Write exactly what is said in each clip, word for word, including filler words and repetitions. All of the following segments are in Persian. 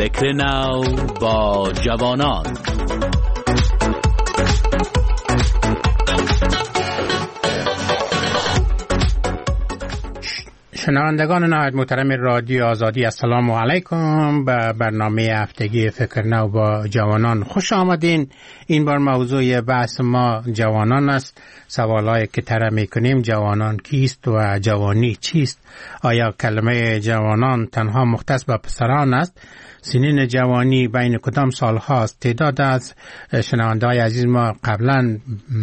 فکر نو با جوانان. شنوندگان نهایت محترم رادیو آزادی، السلام علیکم. به برنامه هفتگی فکر نو با جوانان خوش آمدین. این بار موضوع بحث ما جوانان است. سوالایی که طرح میکنیم: جوانان کیست و جوانی چیست؟ آیا کلمه جوانان تنها مختص به پسران است؟ سنین جوانی بین کدام سال هاست؟ تعداد از شنونده های عزیز ما قبلا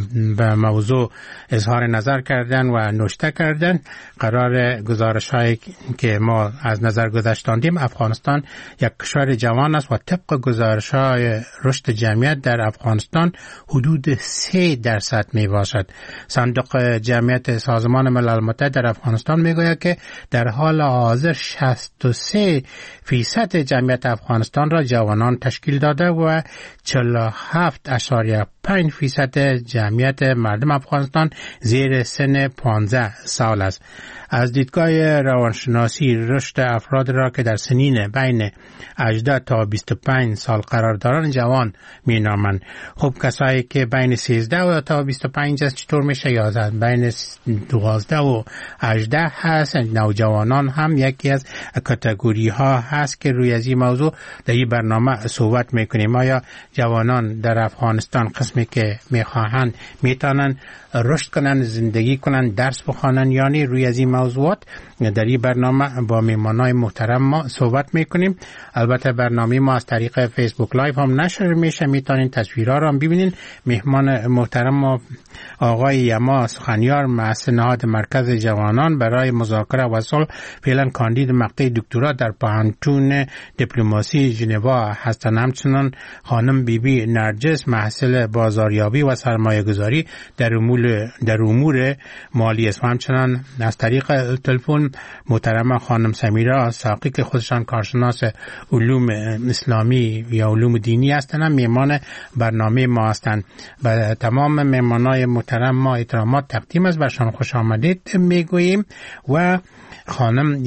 به موضوع اظهار نظر کردن و نوشته کردن. قرار گزارش هایی که ما از نظر گذاشتیم، افغانستان یک کشور جوان است و طبق گزارش های رشد جمعیت در افغانستان حدود سه درصد می باشد. صندوق جمعیت سازمان ملل متحد در افغانستان می گوید که در حال حاضر شصت و سه فیصد جمعیت افغانستان را جوانان تشکیل داده و چهل و هفت اشاریه پنج فیصد جمعیت مردم افغانستان زیر سن پانزده سال است. از دیدگاه روانشناسی رشد افراد را که در سنین بین هجده تا بیست و پنج سال قرار دارند جوان می نامند. خب کسایی که بین سیزده تا بیست و پنج است چطور میشه؟ یا بین دوازده و هجده هست. نوجوانان هم یکی از کاتگوری ها هست که روی از این موضوع در این برنامه صحبت میکنیم. آیا جوانان در افغانستان قسمی که میخواهند میتونن رشد کنن، زندگی کنن، درس بخوانن یا نه؟ روی از این موضوعات در این برنامه با میهمانای محترم ما صحبت میکنیم. البته برنامه ما از طریق فیسبوک لایو هم نشر میشه، میتونین تصویرها رو هم ببینین. میهمان محترم ما آقای یما سخنیار، مؤسس نهاد مرکز جوانان برای مذاکره و صلح، فعلا کاندید مقطع دکترا در پوهنتون دیپلماسی ژنوا هستند. همچنین خانم بیبی نرجس، محصل بازاریابی و سرمایه‌گذاری در امور در امور مالی است. همچنین از طریق تلفن محترم خانم سمیرا ساقی که خودشان کارشناس علوم اسلامی یا علوم دینی هستند، میهمان برنامه ما هستند. به تمام میهمانای محترم ما احترامات تقدیم است، برشان خوش آمدید میگوییم. و خانم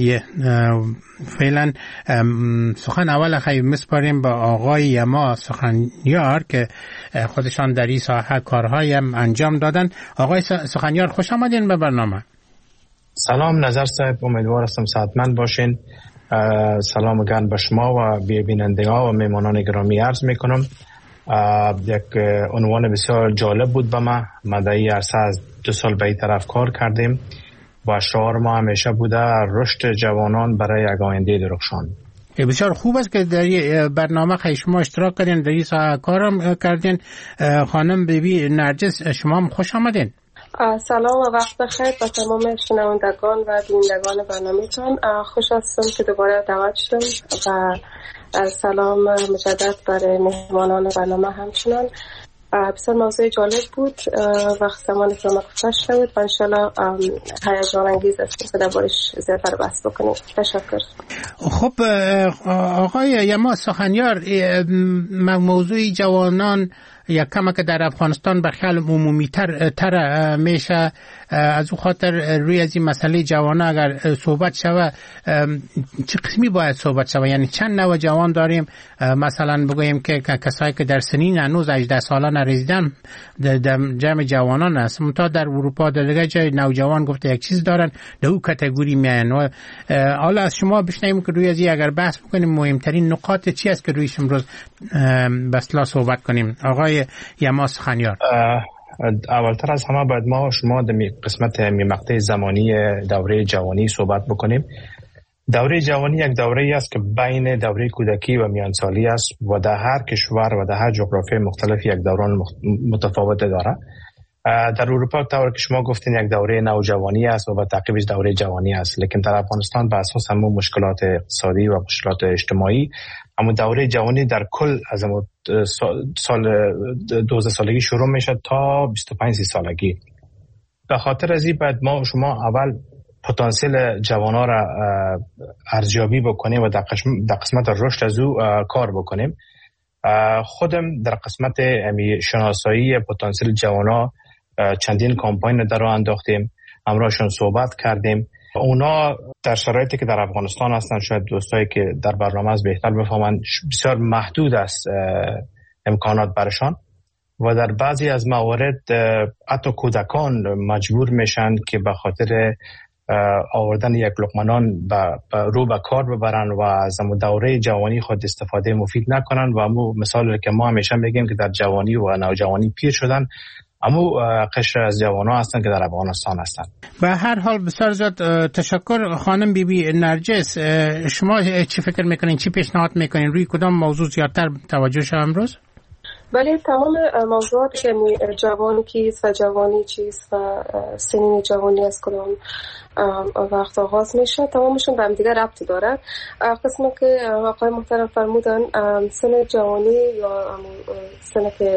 فعلا سخن اول خیلی مسپاریم با آقای یما سخنیار که خودشان در این ساحه کارهایی هم انجام دادن. آقای سخنیار خوش آمدین به برنامه. سلام نظر صاحب، امیدوار هستم صحتمند باشین. سلام گرم به شما و بیننده ها و میمانان گرامی عرض میکنم. یک عنوان بسیار جالب بود به ما. ما در این عرصه از دو سال به این طرف کار کردیم و شعار ما همیشه بوده رشد جوانان برای یک آینده درخشان. بسیار خوب است که در این برنامه خیلی شما اشتراک کردین، در این ساحه کارم کردین. خانم بیبی نرجس، شما هم خوش آمدین. سلام و وقت بخیر با تمام شنوندگان و بینندگان برنامه‌تان. خوش هستم که دوباره دعوت شدم و سلام مجدد برای مهمانان برنامه. همچنان بسیار موضوع جالب بود، وقت زمانی که ما گذشته بود و انشالله هیجان انگیز است که دربارش زیادتر بحث بکنیم. تشکر. خب آقای یما سخنیار، موضوع جوانان یک کم که در افغانستان به خیال عمومی تر, تر میشه. از او خاطر روی از این مسئله جوانان اگر صحبت شوه چه قسمی باید صحبت شوه؟ یعنی چند نوع جوان داریم؟ مثلا بگوییم که کسایی که در سنین هنوز هجده ساله نرسیدن در جمع جوانان است. منتها در اروپا در دیگه جای نوجوان گفته یک چیز دارن، در او کاتگوری میان. حالا از شما بشنویم که روی از این اگر بحث بکنیم مهمترین نقاط چی است که رویش امروز بسلا صحبت کنیم. آقای یما سخنیار. اولتر از همه باید ما شما در قسمت مقطع زمانی دوره جوانی صحبت بکنیم. دوره جوانی یک دوره است که بین دوره کودکی و میانسالی است و در هر کشور و در هر جغرافی مختلف یک دوران متفاوت داره. در اروپا طور که شما گفتین یک دوره نوجوانی است و با تعقیبش دوره جوانی است، لیکن در افغانستان به اساس همون مشکلات اقتصادی و مشکلات اجتماعی اما دوره جوانی در کل از سال دوازده سالگی شروع میشه تا بیست و پنج سالگی. به خاطر از این باید ما شما اول پتانسیل جوانان را ارزیابی بکنیم و در قسمت رشد از او کار بکنیم. خودم در قسمت شناسایی پتانسیل جوانان چندین کمپاین در راه انداختیم، همراهشون صحبت کردیم اونا در شرایطی که در افغانستان هستن، شاید دوستایی که در برنامه از بهتر بفهمن، بسیار محدود است امکانات برشان و در بعضی از موارد حتی کودکان مجبور میشن که به خاطر آوردن یک لقمه نان رو به کار ببرن و از دوره جوانی خود استفاده مفید نکنن و امو مثال که ما همیشه میگیم که در جوانی و نوجوانی پیر شدن، امو قشر از جوانان هستن که در افغانستان هستن. به هر حال بسیار زیاد تشکر خانم بی بی نرجس. شما چی فکر میکنین، چی پیشنهاد میکنین، روی کدام موضوع زیادتر توجه شد امروز؟ بله، تمام موضوعاتی که جوانی کیست و جوانی چیست و سنین جوانی از کدام وقت آغاز میشه، تمامشون به هم دیگه ربط داره. قسمی که آقای محترم فرمودن، سن جوانی یا سن که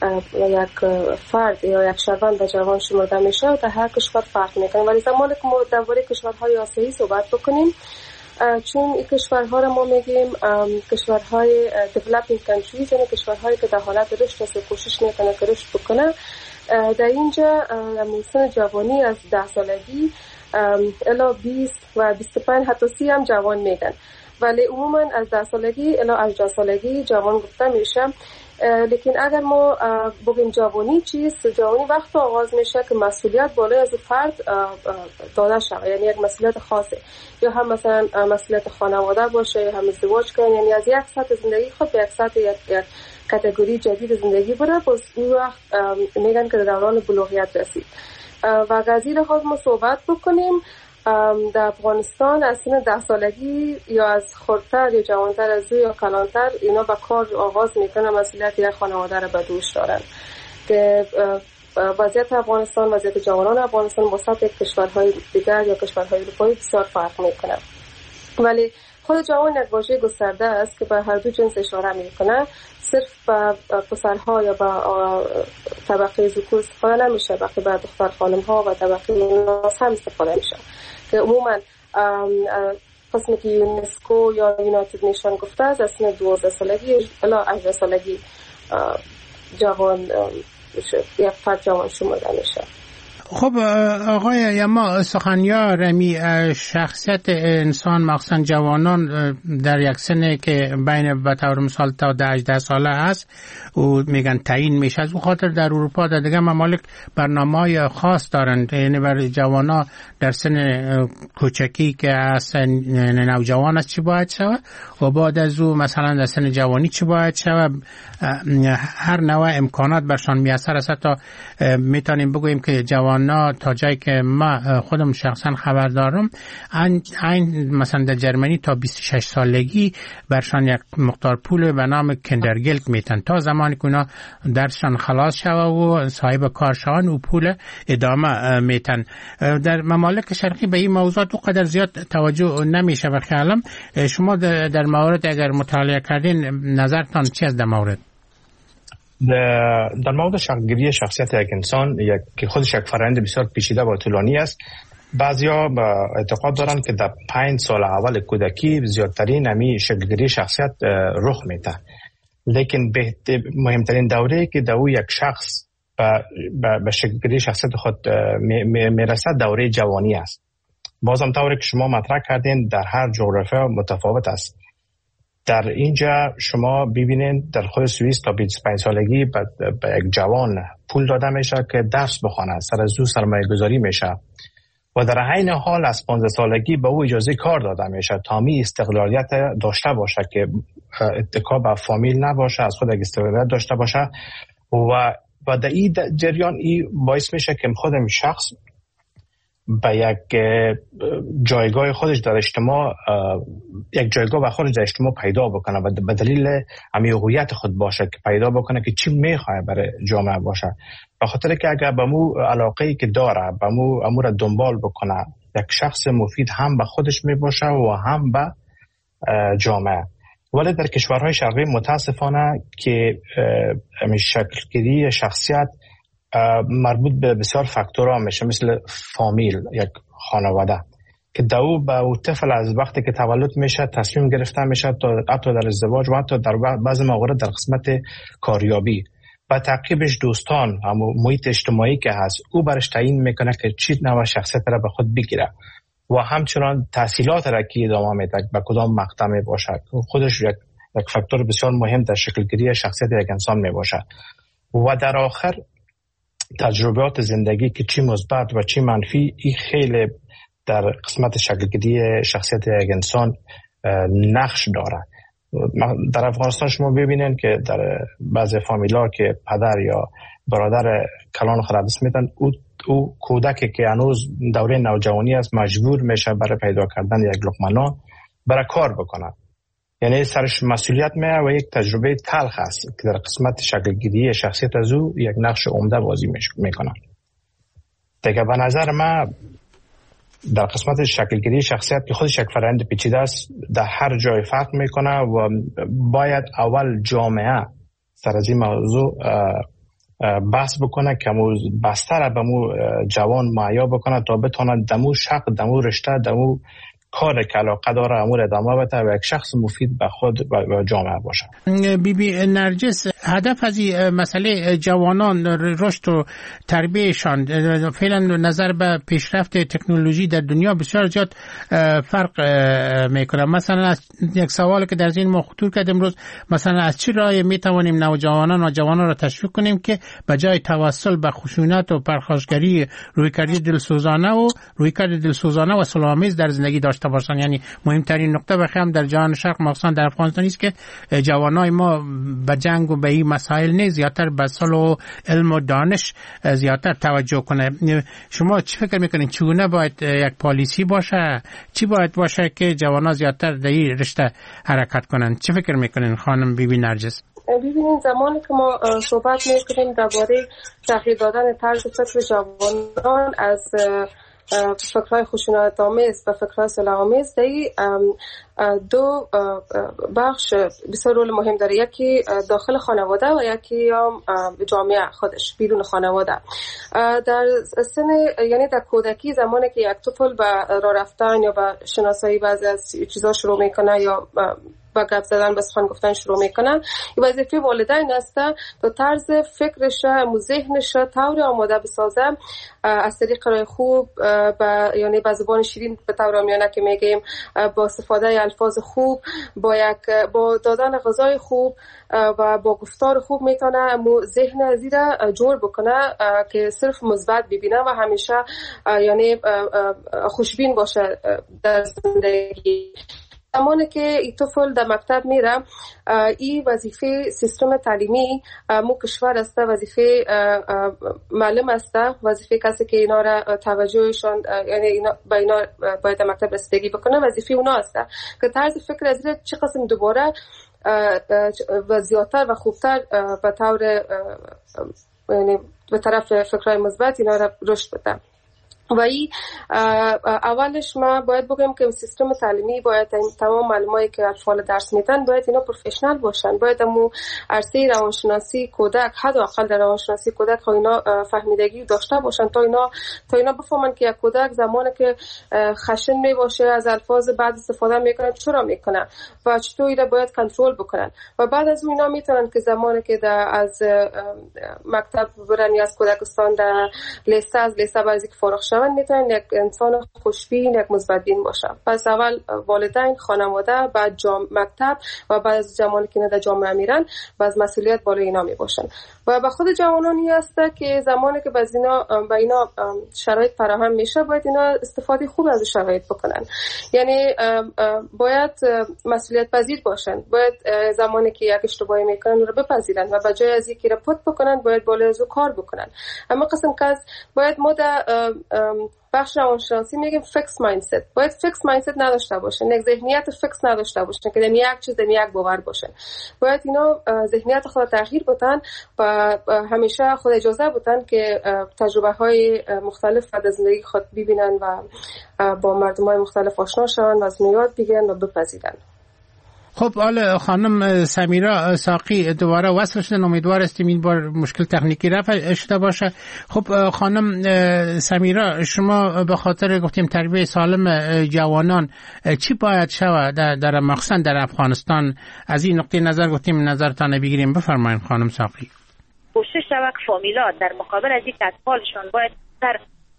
یک فرد یا یک شهروند به جوان شمرده میشه در هر کشور فرق میکنه، ولی زمانی که ما درباره کشورهای آسیایی صحبت بکنیم، چون این کشورها را ما میگیم کشورهای developing countries، یعنی کشورهایی که در حالت رشد است و کوشش میکنه که رشد بکنه، در اینجا سن جوانی از ده سالگی الی بیست و بیست و پنج حتی سی هم جوان میگن، ولی عموما از ده سالگی الی هجده سالگی جوان گفته میشه. لیکن اگر ما بگیم جوانی چیست، جوانی وقت آغاز میشه که مسئولیت بالای از فرد داده شود، یعنی یک مسئولیت خاصه، یا هم مثلا مسئولیت خانواده باشه یا هم ازدواج کنه، یعنی از یک سطح زندگی خود به یک سطح یک کاتگوری جدید زندگی بره، باز اون وقت میگن که دوران بلوغیت رسید. و قضیه خود ما صحبت بکنیم، در افغانستان از سن ده سالگی یا از خردتر یا جوانتر از دو یا کلانتر اینا به کار آغاز میکنن، مسئولیت یک خانواده را به دوش دارن که وضعیت افغانستان، وضعیت جوانان افغانستان با سطح کشورهای دیگر یا کشورهای اروپایی بسیار فرق میکنه. ولی خود جوان یک واژه گسترده است که به هر دو جنس اشاره میکنه، صرف به پسرها یا به طبقه ذکور استفاده نمیشه، بلکه به دختر خانم ها و طبقه ناس هم استفاده میشه که عموما قسمی که یونسکو یا یونایتد نیشن گفته است از سن دوازده سالگی الی هجده سالگی جوان یک فرد جوان شمرده میشه. خب آقای یما سخنیار، رمی شخصیت انسان مخصوصا جوانان در یک سنه که بین به طور مثال تا ده هجده ساله هست و میگن تعیین میشه، از اون خاطر در اروپا در دیگه ممالک برنامه‌های خاص دارن، یعنی برای جوانان در سن کوچکی که اصلا نوجوان است چی باید شود و بعد از او مثلا در سن جوانی چی باید شود، هر نوع امکانات برشان میسر است. تا میتونیم بگوییم که جوان نه تا جایی که ما خودم شخصا خبر دارم، این مثلا در جرمنی تا بیست و شش سالگی برشان یک مقدار پول به نام کندرگلد میتن، تا زمانی که اونا درسشان خلاص شوه و صاحب کار شوند و پول ادامه میتن. در ممالک شرقی به این موضوع دو قدر زیاد توجه نمیشه و خیالم شما در مورد اگر مطالعه کردین نظرتان چی است در مورد؟ در مورد شکل‌گیری شخصیت یک انسان یک که خودش یک فرآیند بسیار پیچیده و طولانی است. بعضیا اعتقاد دارند که در پنج سال اول کودکی زیادترین همی شکل‌گیری شخصیت رخ میده، لیکن مهمترین دوره که در یک شخص به شکل‌گیری شخصیت خود میرسد دوره جوانی است. بازم طوری که شما مطرح کردین در هر جغرافیا متفاوت است. در اینجا شما ببینید در خود سوئیس تا بیست و پنج سالگی به یک جوان پول داده میشه که درس بخونه، سر از او سرمایه گذاری میشه و در عین حال از پانزده سالگی به او اجازه کار داده میشه تا می استقلالیت داشته باشه که اتکا به فامیل نباشه، از خود یک استقلالیت داشته باشه و و در این جریان ای باعث میشه که خود شخص به یک جایگاه خودش در اجتماع یک جایگاه به خودش در اجتماع پیدا بکنه و به دلیل همین هویت خود باشه که پیدا بکنه که چی میخواه برای جامعه باشه، به خاطر که اگر به مو علاقه‌ای که داره به مو امور را دنبال بکنه یک شخص مفید هم به خودش میباشه و هم به جامعه. ولی در کشورهای شرقی متاسفانه که همین شکل‌گیری شخصیت مربوط به بسیار فاکتورها میشه، مثل فامیل، یک خانواده که دو به او طفل از وقتی که تولد میشه تصمیم گرفته میشه تا حتی در ازدواج و حتی در بعض موارد در قسمت کاریابی و تعقیبش دوستان، اما محیط اجتماعی که هست او برش تعیین میکنه که چی نوع شخصیت را به خود بگیره و همچنان تحصیلات را که ادامه میده به کدام مقطع می باشد خودش یک یک فاکتور بسیار مهم در شکلگیری شخصیت یک انسان می باشد. و در آخر تجربیات زندگی که چی مثبت و چی منفی این خیلی در قسمت شکلگیری شخصیت یک انسان نقش داره. در افغانستان شما ببینید که در بعضی فامیلا که پدر یا برادر کلان خود دست میدن او او کودکی که هنوز دوره نوجوانی است مجبور میشه برای پیدا کردن یک لقمه نان برای کار بکنه. یعنی سرش مسئولیت میه و یک تجربه تلخ است که در قسمت شکلگیری شخصیت از او یک نقش عمده بازی میکنه. دیگه به نظر من در قسمت شکلگیری شخصیت که خودش یک فرآیند پیچیده است در هر جای فرق میکنه و باید اول جامعه سر از این موضوع بحث بکنه که بستر به مو جوان معیا بکنه تا بتونه دمو شق دمو رشته دمو کار که علاقه داره امور ادامه بده و یک شخص مفید به خود و جامعه باشه. بی بی نرجس، هدف از این مسئله جوانان رشد و تربیتشان فعلا نظر به پیشرفت تکنولوژی در دنیا بسیار زیاد فرق میکنه. مثلا از یک سوالی که در ذهن ما خطور کرد امروز، مثلا از چه راهی میتوانیم نوجوانان و جوانان را تشویق کنیم که به جای توسل به خشونت و پرخاشگری رویکرد دلسوزانه و رویکرد دلسوزانه و صلح‌آمیز در زندگی داشته باشن. یعنی مهمترین نقطه بخیم در جهان شرق مخصوصا در افغانستان است که جوانای ما به جنگ و به این مسائل نه، زیادتر به صلح و علم و دانش زیادتر توجه کنه. شما چی فکر میکنین چگونه باید یک پالیسی باشه، چی باید باشه که جوانا زیادتر در این رشته حرکت کنن؟ چی فکر میکنین خانم بی بی نرجس؟ ببینید زمانی که ما صحبت میکنیم درباره تغییر دادن طرز فکر جوانان از فکرهای خشونت‌آمیز و فکرهای صلح‌آمیز، دو بخش بسیار رول مهم داره، یکی داخل خانواده و یکی هم جامعه خودش بیرون خانواده. در سن یعنی در کودکی زمانی که یک طفل به راه رفتن یا به شناسایی بعضی از چیزا شروع میکنه یا با گپ زدن به سخن گفتن شروع میکنن، این وظیفه والدین است تا طرز فکرش و ذهنش طور آماده بسازه از طریق راه خوب با یعنی با زبان شیرین به طور عامیانه که میگیم با استفاده الفاظ خوب با یک با دادن غذای خوب و با گفتار خوب میتونه مو ذهن ازی را جور بکنه که صرف مثبت ببینه و همیشه یعنی خوشبین باشه در زندگی. زمانی که این طفل در مکتب میره، این وظیفه سیستم تعلیمی مو کشور است، وظیفه معلم است، وظیفه کسی که اینا را توجهشان یعنی اینا با اینا باید در مکتب رسیدگی بکنه، وظیفه اونا است که طرز فکر از این چه قسم دوباره و زیادتر و خوبتر به طور یعنی به طرف فکرهای مثبت اینا را رشد بده. و ای اولش ما باید بگم که سیستم تعلیمی باید تمام معلوماتی که اطفال درس میدن باید اینا پروفشنال باشن، باید امو عرصه روانشناسی کودک حداقل در روانشناسی کودک ها اینا فهمیدگی داشته باشن تا اینا تا اینا بفهمن که یک کودک زمانی که خشن می باشه از الفاظ بعد استفاده میکنه چرا میکنه و چطور اینا باید کنترل بکنن و بعد از اون اینا میتونن که زمانی که از مکتب برن یا از کودکستان در لیسه از لیسه بعضی که فارغ شدن میتونن یک انسان خوشبین یک مثبت بین باشه. پس اول والدین، خانواده، بعد جام مکتب و بعد از زمانی که در جامعه میرن باز مسئولیت بالای اینا میباشن و به خود جوانانی هست که زمانی که باز اینا با اینا شرایط فراهم میشه باید اینا استفاده خوب از شرایط بکنن، یعنی باید مسئولیت پذیر باشن، باید زمانی که یک اشتباهی میکنن رو بپذیرن و به جای از اینکه رپورت بکنن باید بالای از کار بکنن. اما قسم که باید ما در بخش روانشناسی میگیم فیکس مایندست، باید فیکس مایندست نداشته باشن، یک ذهنیت فیکس نداشته باشن که یک چیز دمی یک باور باشه، باید اینا ذهنیت خود تغییر بدن و همیشه خود اجازه بدن که تجربه های مختلف در زندگی خود ببینن و با مردم های مختلف آشنا شون و از یاد بگیرن و بپذیرن. خب حالا خانم سمیرا ساقی دوباره وصل شدن، امیدوار هستیم این بار مشکل تکنیکی رفع شده باشه. خب خانم سمیرا، شما به خاطر گفتیم تربیت سالم جوانان چی باید شود در, در مخصوصا در افغانستان؟ از این نقطه نظر گفتیم نظرتان بگیریم، بفرمایید خانم ساقی. کوشش شود که فامیلا در مقابل از یک اطفالشان باید در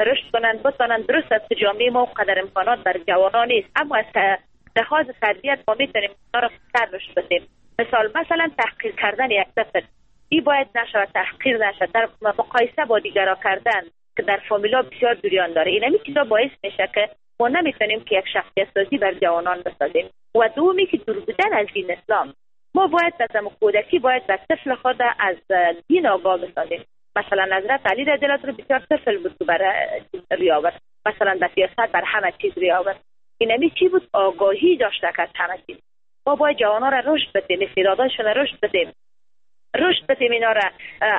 رشد کنند بتوانند. درست است که جامعه ما قدر امکانات بر جوانان نیست، اما از لحاظ تربیت ما میتونیم اونا را بیشتر رشد بدیم. مثال مثلا تحقیر کردن یک طفل، این باید نشود، تحقیر نشود، در مقایسه با دیگران کردن که در فامیلا بسیار جریان داره. این همین چیزا باعث میشه که ما نمیتونیم که یک شخصیت سازی بر جوانان بسازیم. و دومی که دور بودن از دین اسلام، ما باید از کودکی باید در طفل خود از دین آگاه بسازیم. مثلا حضرت علی رضی الله عنه بسیار طفل بود که بر ریاضت، مثلا در سیاست بر همه چیز ریاضت. این همین چی بود؟ آگاهی داشته که از همه چیز. ما باید جوانان را رشد بدیم، استعدادشون را رشد بدیم، رشد بدیم اینا را.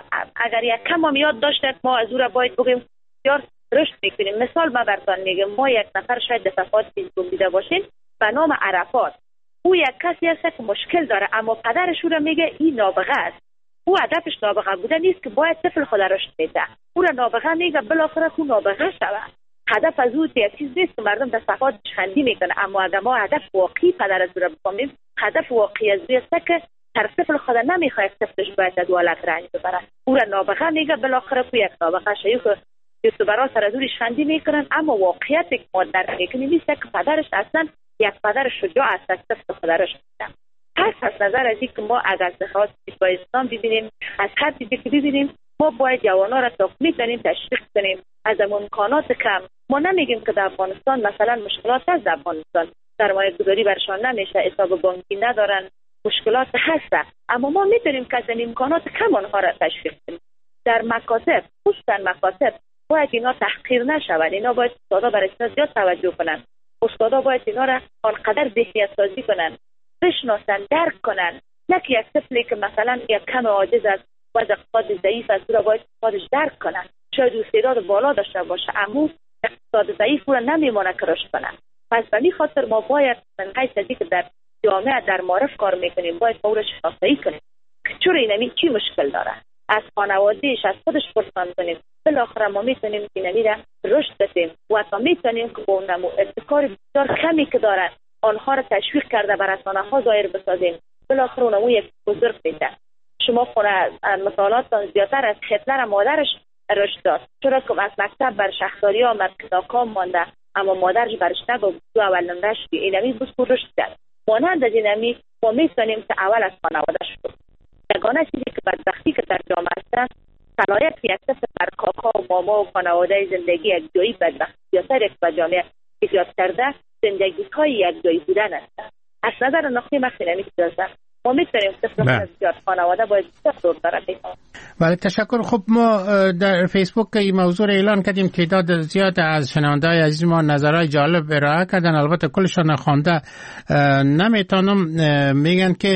اگر یک کم هم یاد داشتند ما از او را باید بگیم بسیار رشد میکنیم. مثال ما براتون میگم، ما یک نفر شاید در صفحات فیسبوک دیده باشین به نام عرفات. او یک کسی است که مشکل داره، اما پدرش او را میگه این نابغه است. او هدفش نابغه بوده نیست که باید طفل خود رشد بده، او را نابغه میگه بالاخره او نابغه شود. هدف از او یک چیز نیست که مردم در صفحات خندی میکنه، اما اگر ما هدف واقعی پدر از او را بفهمیم، هدف واقعی از او است که هر طفل خود نمیخواد طفلش باید از ولادت رنج ببره، او را نابغه میگه بالاخره او یک نابغه شد. یوتیوبرها سر از او خندی میکنن، اما واقعیت که ما درک میکنیم نیست که پدرش اصلا یک پدر شجاع است از طفل خودش میده. پس از نظر از اینکه ما اگر صحات با اسلام ببینیم، از هر چیزی که ببینیم، ما باید جوانا را تا میتونیم تشویق کنیم از امکانات کم. ما نمیگیم که در افغانستان مثلا مشکلات از افغانستان سرمایه گذاری برشان نمیشه، حساب بانکی ندارن، مشکلات هست، اما ما میتونیم که از امکانات کم آنها را تشویق کنیم. در مکاتب، خصوصا مکاتب، باید اینا تحقیر نشود. اینا باید استادا برای زیاد توجه کنن. استادا باید اینا را آنقدر ذهنیت سازی کنن، بشناسن، درک کنن. نه که یک طفلی که مثلا یک کم عاجز است و از اقتصاد ضعیف است او را باید اقتصادش درک کنن. شاید استعداد بالا داشته باشه، اما اقتصاد ضعیف او را نمیمونه که رشد کنن. پس به این خاطر ما باید من حیث از که در جامعه در معرف کار میکنیم، باید ما او را شناسایی کنیم چرا اینمی چی مشکل داره، از خانوادهش از خودش پرسان کنیم. بالاخره ما میتونیم که اینمی را رشد بدیم و تا میتونیم که با اونمو ابتکار بسیار کمی که دارن آنها را تشویق کرده بر رسانه ها ظاهر بسازیم. بالاخره اونمو یک بزرگ میده. شما خونه مثالاتان زیادتر از هتلر مادرش رشد داد، چرا که از مکتب بر شهرداری آمد که ناکام مانده، اما مادرش برش نگفت تو اول نمرش بی. اینمی بسیار رشد کرد. مانند از اینمی ما میتونیم که اول از خانواده شد. یگانه چیزی که بدبختی که در جامعه است، صلاحیت یک طفل بر کاکا و ماما و خانواده زندگی یک جایی بدبختی زیادتر یک به جامعه ایجاد کرده، زندگی های یک جایی بودن است. از نظر نقطه مخفی نمی‌شود. ما میتونیم طفل زیاد خانواده باید دور داره بکنیم. بله تشکر. خب ما در فیسبوک این موضوع را اعلان کردیم، تعداد زیاد از شنونده‌های عزیز ما نظرهای جالب ارائه کردن، البته کلشان خوانده نمیتونم. میگن که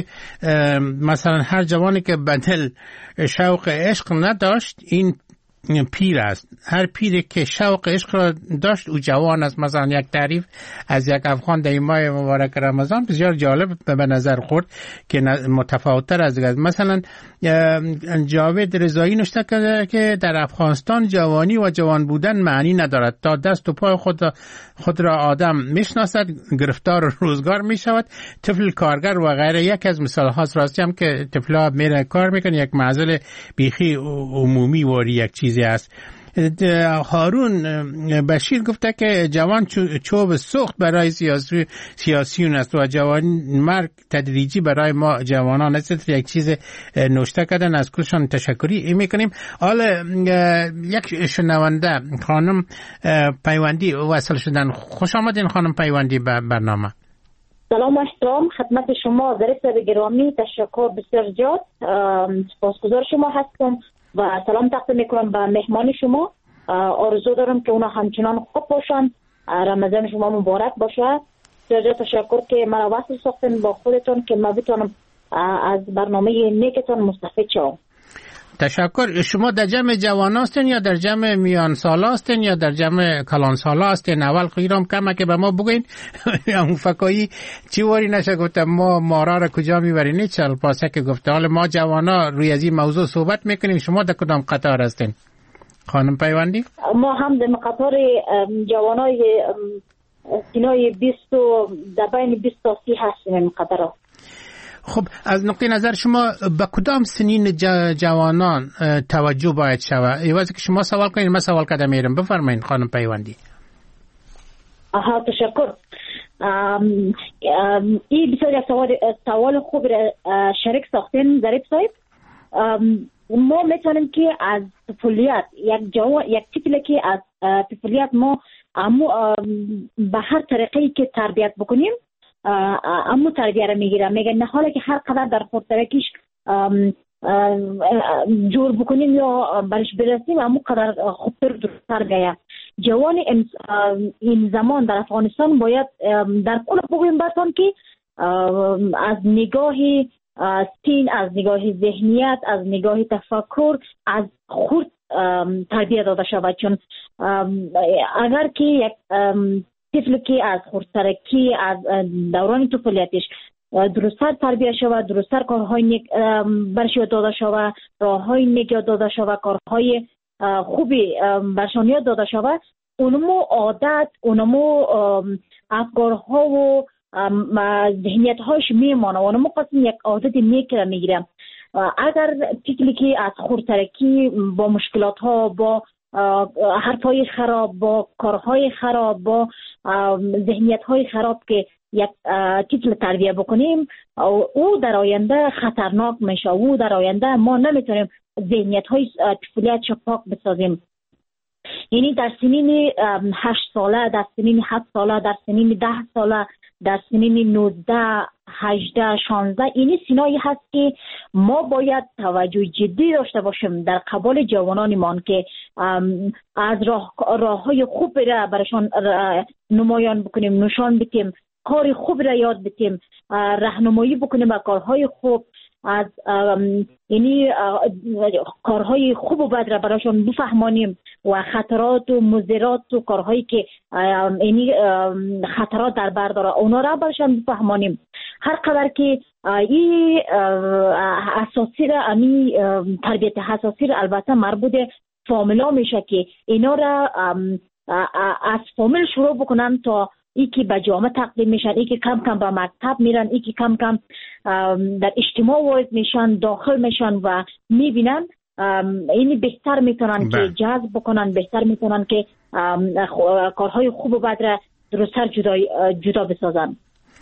مثلا هر جوانی که بدل شوق عشق نداشت این پیر است، هر پیری که شوق عشق را داشت او جوان است. مثلا یک تعریف از یک افغان در این ماه مبارک رمضان بسیار جالب به نظر خورد که متفاوت‌تر از دیگر. مثلا جاوید رضایی نوشته کرده که در افغانستان جوانی و جوان بودن معنی ندارد، تا دست و پای خود خود را آدم میشناسد گرفتار روزگار میشود، طفل کارگر و غیره. یک از مثال هاست. راستی هم که طفلا میره کار میکنه، یک معضل بیخی عمومی و یک چیزی است. هارون بشیر گفته که جوان چوب سوخت برای سیاسی سیاسیون است و جوان مرگ تدریجی برای ما جوانان است. یک چیز نوشته کردن، از کلشان تشکری میکنیم. حالا یک شنونده خانم پیوندی وصل شدن. خوش آمدین خانم پیوندی به برنامه. سلام و احترام خدمت شما ضریب گرامی، تشکر بسیار زیاد، سپاسگزار شما هستم و سلام تقدیم میکنم به مهمان شما. آرزو دارم که اونا همچنان خوب باشن، رمضان شما مبارک باشه. بسیار تشکر که مرا وصل ساختن با خودتون که ما بتونم از برنامه نیکتون مستفید شوم. تشکر. شما در جمع جوان هستین یا در جمع میان سال هستین یا در جمع کلان سال هستین؟ اول خیرم کمه که به ما بگین اون فکایی چی واری نشه گفتم ما مارا را کجا میبرین؟ چل پاسه که گفته. حالا ما جوانا روی از این موضوع صحبت میکنیم. شما در کدام قطار هستین خانم پیوندی؟ ما هم در قطار جوانای سینای بیست و در بین بیست تا سی هستیم این قطار. خب از نقطه نظر شما به کدام سنین جوانان توجه باید شود؟ ایوازی که شما سوال کنید من سوال کردم میرم. بفرمایید خانم پیوندی. آها تشکر. این بسیار سوال سوال خوب را شریک ساختین ظریف صاحب. ما میتونیم که از طفولیت یک جوان یک طفلی که از طفولیت ما امو به هر طریقی که تربیت بکنیم امو تربیت را میگیره. میگه نه حالا که هر قدر در خودترکیش جور بکنیم یا برش برسیم امو قدر خوبتر درستر گیه. جوان این زمان در افغانستان باید در کل بگویم برتان که از نگاه سین، از نگاه ذهنیت، از نگاه تفکر از خود تربیت داده شود. چون اگر که یک طفل که از خردسرکی از دوران طفولیتش درستر تربیت شود، درستر کارهای نیک برش داده شود، راههای نیک داده شود، کارهای خوبی برشان یاد داده شود، اونمو عادت، اونمو افکارها و ذهنیت هاش میمانه و اونمو قسم یک عادت نیک را میگیرم. اگر طفلی که از خردسرکی با مشکلات ها، با حرفای خراب، با کارهای خراب، با ذهنیت های خراب که یک طفل تربیت بکنیم او در آینده خطرناک میشه. او در آینده ما نمیتونیم ذهنیت های طفولیت پاک بسازیم. یعنی در سنین هشت ساله، در سنین هفت ساله، در سنین ده ساله، در سنین نوزده، هجده، شانزده اینی سنایی هست که ما باید توجه جدی داشته باشیم در قبال جوانانمان که از راه راههای خوب را برشان نمایان بکنیم، نشان بدیم، کار خوب را یاد بدیم، راهنمایی بکنیم به کارهای خوب، از یعنی کارهای خوب و بد را براشون بفهمانیم و خطرات و مضرات و کارهایی که یعنی خطرات در بر داره اونا را براشون بفهمانیم. هر قدر که این اساسی را امی تربیت اساسی را البته مربوط فامیلا میشه که اینا را از فامیل شروع بکنن تا ای که به جامعه تقدیم میشن، ای که کم کم به مکتب میرن، ای که کم کم در اجتماع وارد میشن، داخل میشن و میبینن اینی بهتر میتونن که جذب بکنن، بهتر میتونن که کارهای خوب و بد را درستر جدا جدا بسازن.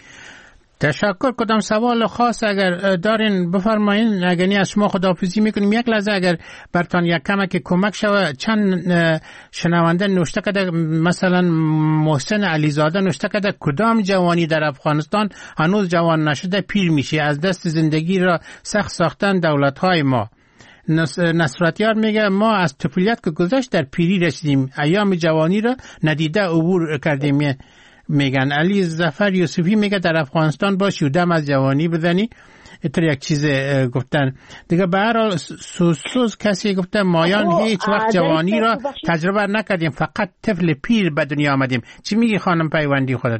تشکر. کدام سوال خاص اگر دارین بفرمایین. اگر از شما خداحافظی میکنیم. یک لحظه اگر برتان یک کمک کمک شود. چند شنونده نوشته کرده، مثلا محسن علیزاده نوشته کرده کدام جوانی در افغانستان هنوز جوان نشده پیر میشه، از دست زندگی را سخت ساختن دولت‌های ما. نصرتیار میگه ما از طفولیت که گذشت در پیری رسیدیم، ایام جوانی را ندیده عبور کردیم. میگن علی ظفر یوسفی میگه در افغانستان باشی و دم از جوانی بزنی. اینطور یک چیز گفتن دیگه. به هر حال سوسوس کسی گفته مایان هیچ وقت جوانی را تجربه نکردیم، فقط طفل پیر به دنیا آمدیم. چی میگی خانم پیوندی خودت؟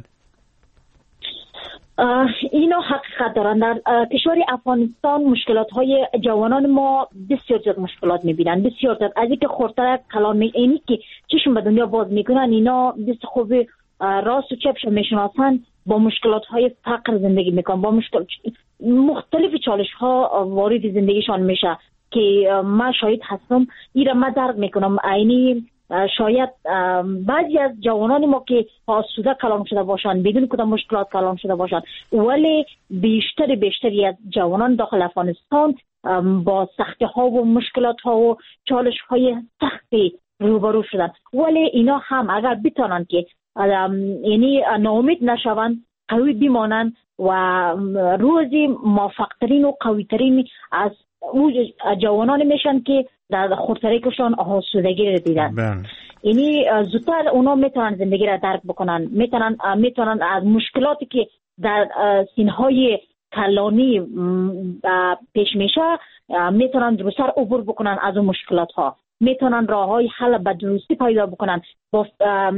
اینا حقیقت دارن. در کشور افغانستان مشکلات های جوانان ما بسیار زیاد مشکلات میبینن، بسیار زیاد. از اینکه خورتر کلام اینی که چشم به دنیا باز میکنن اینا بس خوبی راست و چپش میشناسن، با مشکلات های فقر زندگی میکنن، با مشکل مختلف چالش ها وارد زندگیشان میشه که من شاید هستم. ایره من درک میکنم. اینی شاید بعضی از جوانان ما که آسوده کلام شده باشند، بدون کدام مشکلات کلام شده باشند، ولی بیشتر بیشتری از جوانان داخل افغانستان با سختی ها و مشکلات ها و چالش های سختی روبرو شدن. ولی اینا هم اگر بتانند که یعنی ناامید نشوند، قوی بمانند و روزی موفقترین و قویترین از او جوانان میشن که در خردسرکشان آسودگی رو دیدن. یعنی زودتر اونا میتونن زندگی را درک بکنن، میتونن میتونن از مشکلاتی که در سنهای کلانی پیش میشه میتونن درستر عبور بکنن از اون مشکلات ها، میتونن راههای حل به درستی پیدا بکنن، با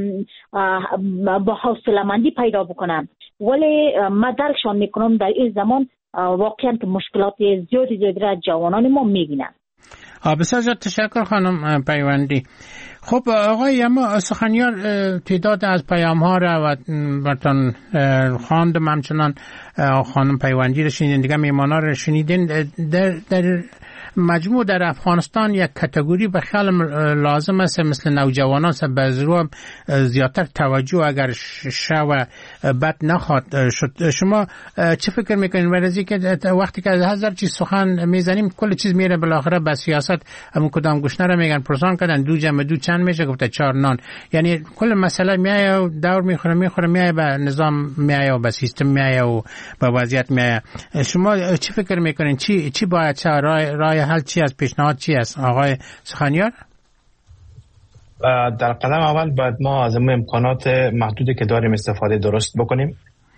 با حوصله‌مندی پیدا بکنن. ولی من درکشان میکنم در این زمان واقعا که مشکلات زیادی زیادی را جوانان ما میبینن. بسیار زیاد تشکر خانم پیوندی. خب آقای اما سخنیار تعداد از پیام ها را و براتون خواندم، همچنان خانم پیوندی را شنیدین، دیگه میهمان ها را شنیدین. در, در مجموع در افغانستان یک کاتگوری به خیال لازم است مثل نوجوانان است به ضرور زیادتر توجه اگر شو بد نخواد شد. شما چه فکر میکنین برای که وقتی که هزار چیز سخن میزنیم کل چیز میره بالاخره به سیاست، همون کدام گوشنه را میگن پرسان کردن دو جمع دو چند میشه، گفته چهار نان، یعنی کل مسئله میایه و دور میخوره میخوره میایه به نظام میایه و به سیستم میایه و به وضعیت میایه. شما چی فکر میکنین چی چی باید چه رای, رای حل چی است، پیشنهاد چی است آقای سخنیار؟ در قدم اول باید ما از امکانات محدودی که داریم استفاده درست بکنیم.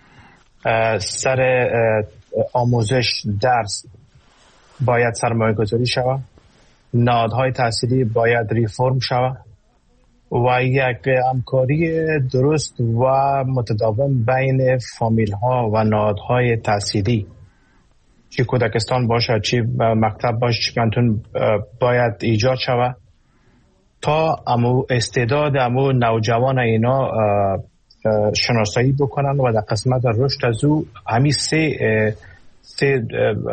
سر آموزش درس باید سرمایه گذاری شود، نهادهای تحصیلی باید ریفرم شود و یک همکاری درست و متداوم بین فامیل ها و نهادهای تحصیلی، چی کودکستان باشه چی مکتب باشه چی پانتون، باید ایجاد شود تا امو استعداد امو نوجوان اینا شناسایی بکنن و در قسمت رشد از او همین سه سه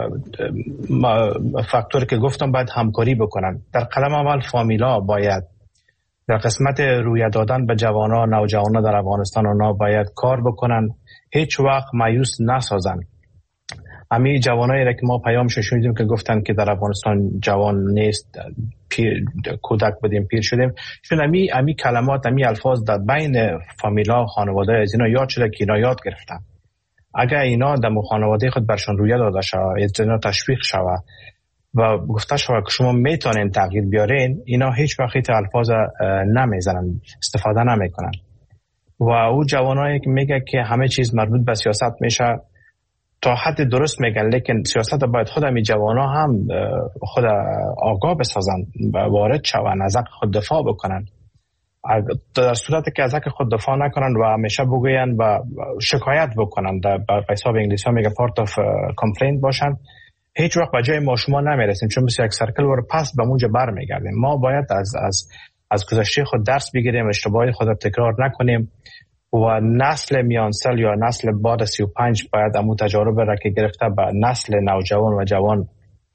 فاکتور که گفتم باید همکاری بکنن. در قدم اول فامیلا باید در قسمت روی دادن به جوانا نوجوانا در افغانستان اونا باید کار بکنن، هیچ وقت مایوس نسازن. همین جوانایی را که ما پیامش شنیدیم که گفتن که در افغانستان جوان نیست، پیر کودک بودیم پیر شدیم، چون همین همین کلمات همین الفاظ در بین فامیلا خانواده از اینا یاد شده که اینا یاد گرفتن. اگر اینا در خانواده خود برشان رویه داده شود، اینا تشویق شود و گفته شود که شما میتونین تغییر بیارین، اینا هیچ وقت الفاظ نمیزنن، استفاده نمیکنن. و او جوانایی که میگه که همه چیز مربوط به سیاست میشه تا حد درست میگن، لیکن سیاست باید خود همی جوانا هم خود آگاه بسازن و وارد شون، از حق خود دفاع بکنن. در صورتی که از حق خود دفاع نکنن و همیشه بگوین و شکایت بکنن، در حساب انگلیسی ها میگه part of complaint باشن، هیچ وقت به جای ما شما نمیرسیم، چون مثل یک سرکل و پس به اونجا بر میگردیم. ما باید از از از گذشته خود درس بگیریم، اشتباهی خود تکرار نکنیم و نسل میانسال یا نسل بعد سی و پنج باید امو تجارب را که گرفته به نسل نوجوان و جوان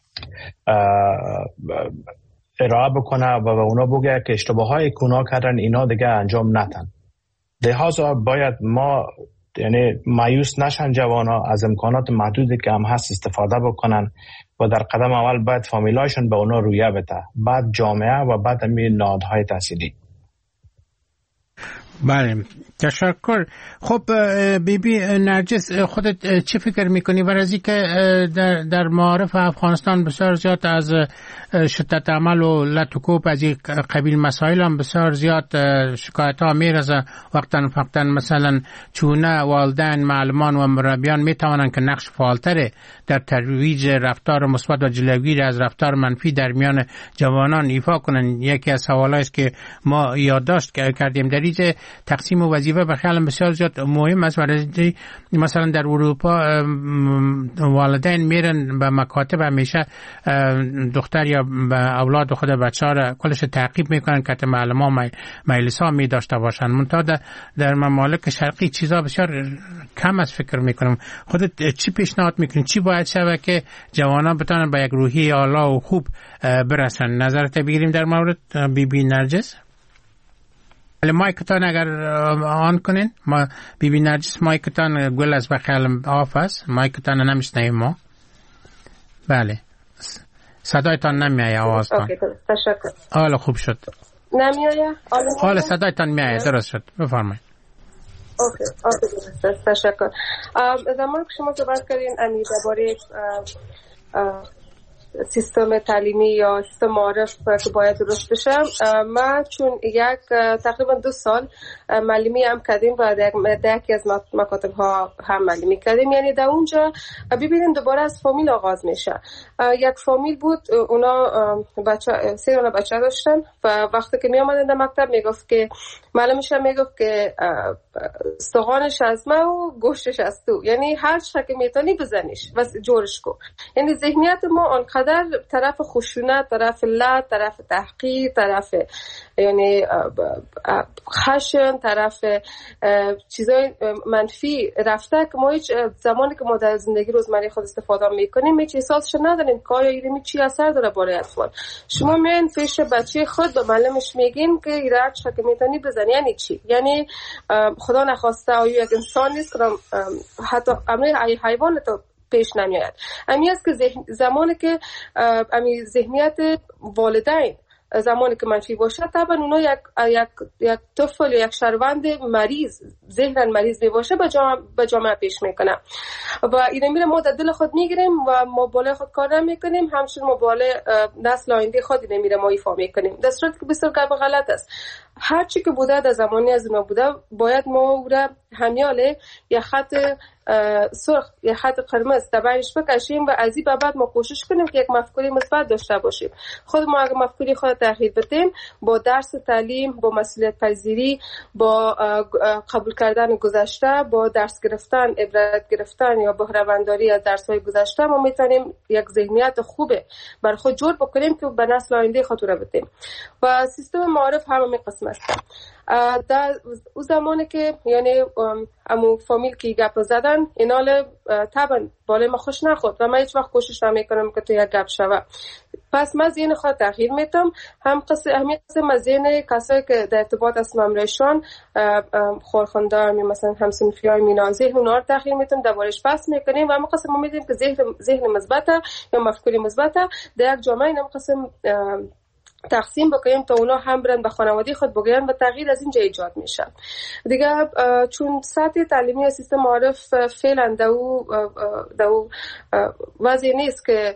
ارائه بکنه و به اونا بگه که اشتباهایی که اونا کردن اینا دیگه انجام نتن. لحاظا باید ما یعنی مایوس نشن جوانا، از امکانات محدودی که هم هست استفاده بکنن و در قدم اول باید فامیلایشون به اونا رویه بده، بعد جامعه و بعد همین نهادهای تحصیلی. بله تشکر. خب بی بی نرجس، خودت چی فکر میکنی برای از که در, در معارف افغانستان بسیار زیاد از شدت عمل و لطوکوب از این قبیل مسائل هم بسیار زیاد شکایت ها میرزه، وقتا فقطا مثلا چونه والدین معلمان و مربیان میتوانند که نقش فعالتر در ترویج رفتار مثبت و جلوگیری از رفتار منفی در میان جوانان ایفا کنند. یکی از سوالایی است که ما یادداشت کردیم در اینجا تقسیم وظیفه به خیال بسیار زیاد مهم است. برای مثلا در اروپا والدین میرن به مکاتب، همیشه دختر یا به اولاد خود بچه ها را کلش تعقیب میکنن که معلم ها مجلس ها می داشته باشن. منتها در ممالک شرقی چیزا بسیار کم است. فکر میکنم خودت چی پیشنهاد میکنی، چی باید شود که جوانان بتونن به یک روحی اعلی و خوب برسن؟ نظرت بگیریم در مورد بی بی نرجس. مایکتان اگر آن کنین، ما بی بی نرجس مایکتان گل از بخیال آف است، مایکتان نمیشنیم ما. بله صدایتان نمیایه، آوازتان. اوکی تشکر. حالا خوب شد. نمیایه؟ حالا صدایتان میایه، درست شد، بفرمایید. اوکی اوکی تشکر. زمانی که شما صحبت کردین امی درباره سیستم تعلیمی یا سیستم معارف که باید درست بشه، ما چون یک تقریبا دو سال معلمی هم کردیم و در یکی از مکاتب ها هم معلمی کردیم، یعنی در اونجا ببینیم دوباره از فامیل آغاز میشه. یک فامیل بود، اونا بچه سه تا بچه داشتن و وقتی که می آمدن در مکتب میگفت که معلمش هم میگفت که استخوانش از ما و گوشتش از تو، یعنی هر چقدر که میتونی بزنیش و جورش کن. یعنی ذهنیت ما آنقدر طرف خشونت، طرف لعب، طرف تحقیر، طرف یعنی خشن، طرف چیزای منفی رفته که ما هیچ زمانی که ما در زندگی روزمره خود استفاده میکنیم هیچ احساسش نداریم که آیا این چی اثر داره برای اطفال. شما میان پیش بچه خود به معلمش میگین که ایراد چقدر که میتونی بزنی، یعنی چی؟ یعنی خدا نخواسته آیا یک انسان نیست که حتی امر حیوان تو پیش نمیاد. امی است که ذهن زمانی که امی ذهنیت والدین زمانی که منفی باشه طبعا اونا یک یک یک طفل یا یک شهروند مریض، ذهن مریض می باشه به جامعه به جامعه پیش میکنه و این میره ما در دل خود میگیریم و ما بالای خود کار نمیکنیم، همچنین ما بالای نسل آینده خود نمیره ما ایفا میکنیم، در صورتی که بسیار غلط است. هر چی که بوده در زمانی از ما بوده باید ما او را همیاله یا خط سرخ یا خط قرمز تبعش بکشیم و از این به بعد ما کوشش کنیم که یک مفکوره مثبت داشته باشیم. خود ما اگر مفکوره خود تغییر بدیم با درس تعلیم، با مسئولیت پذیری، با قبول کردن گذشته، با درس گرفتن، عبرت گرفتن یا بهره‌منداری از درس‌های گذشته ما میتونیم یک ذهنیت خوبه بر خود جور بکنیم که به نسل آینده خود را بدیم. و سیستم معارف همین قسم است. در اون زمانی که یعنی امو فامیل که گپ زدن اینال طبعا بالای ما خوش نخورد و من هیچ وقت کوشش نمیکنم که تو یک گپ شوه. پس من ذهن خود تغییر میدم، هم قصه همین قسم از ذهن کسایی که در ارتباط هستم امرایشان خورخونده می مثلا همسنفیای مینا ذهن اونها رو تغییر میدم، دربارش بحث میکنیم و هم قسم ما میدیم که ذهن ذهن مثبت یا مفکوری مثبت در یک جامعه هم قسم تقسیم بکنیم تا اونا هم برن به خانواده خود بگیرن و تغییر از اینجا ایجاد میشه. دیگه چون سطح تعلیمی سیستم معارف فعلا دو دو وضعی نیست که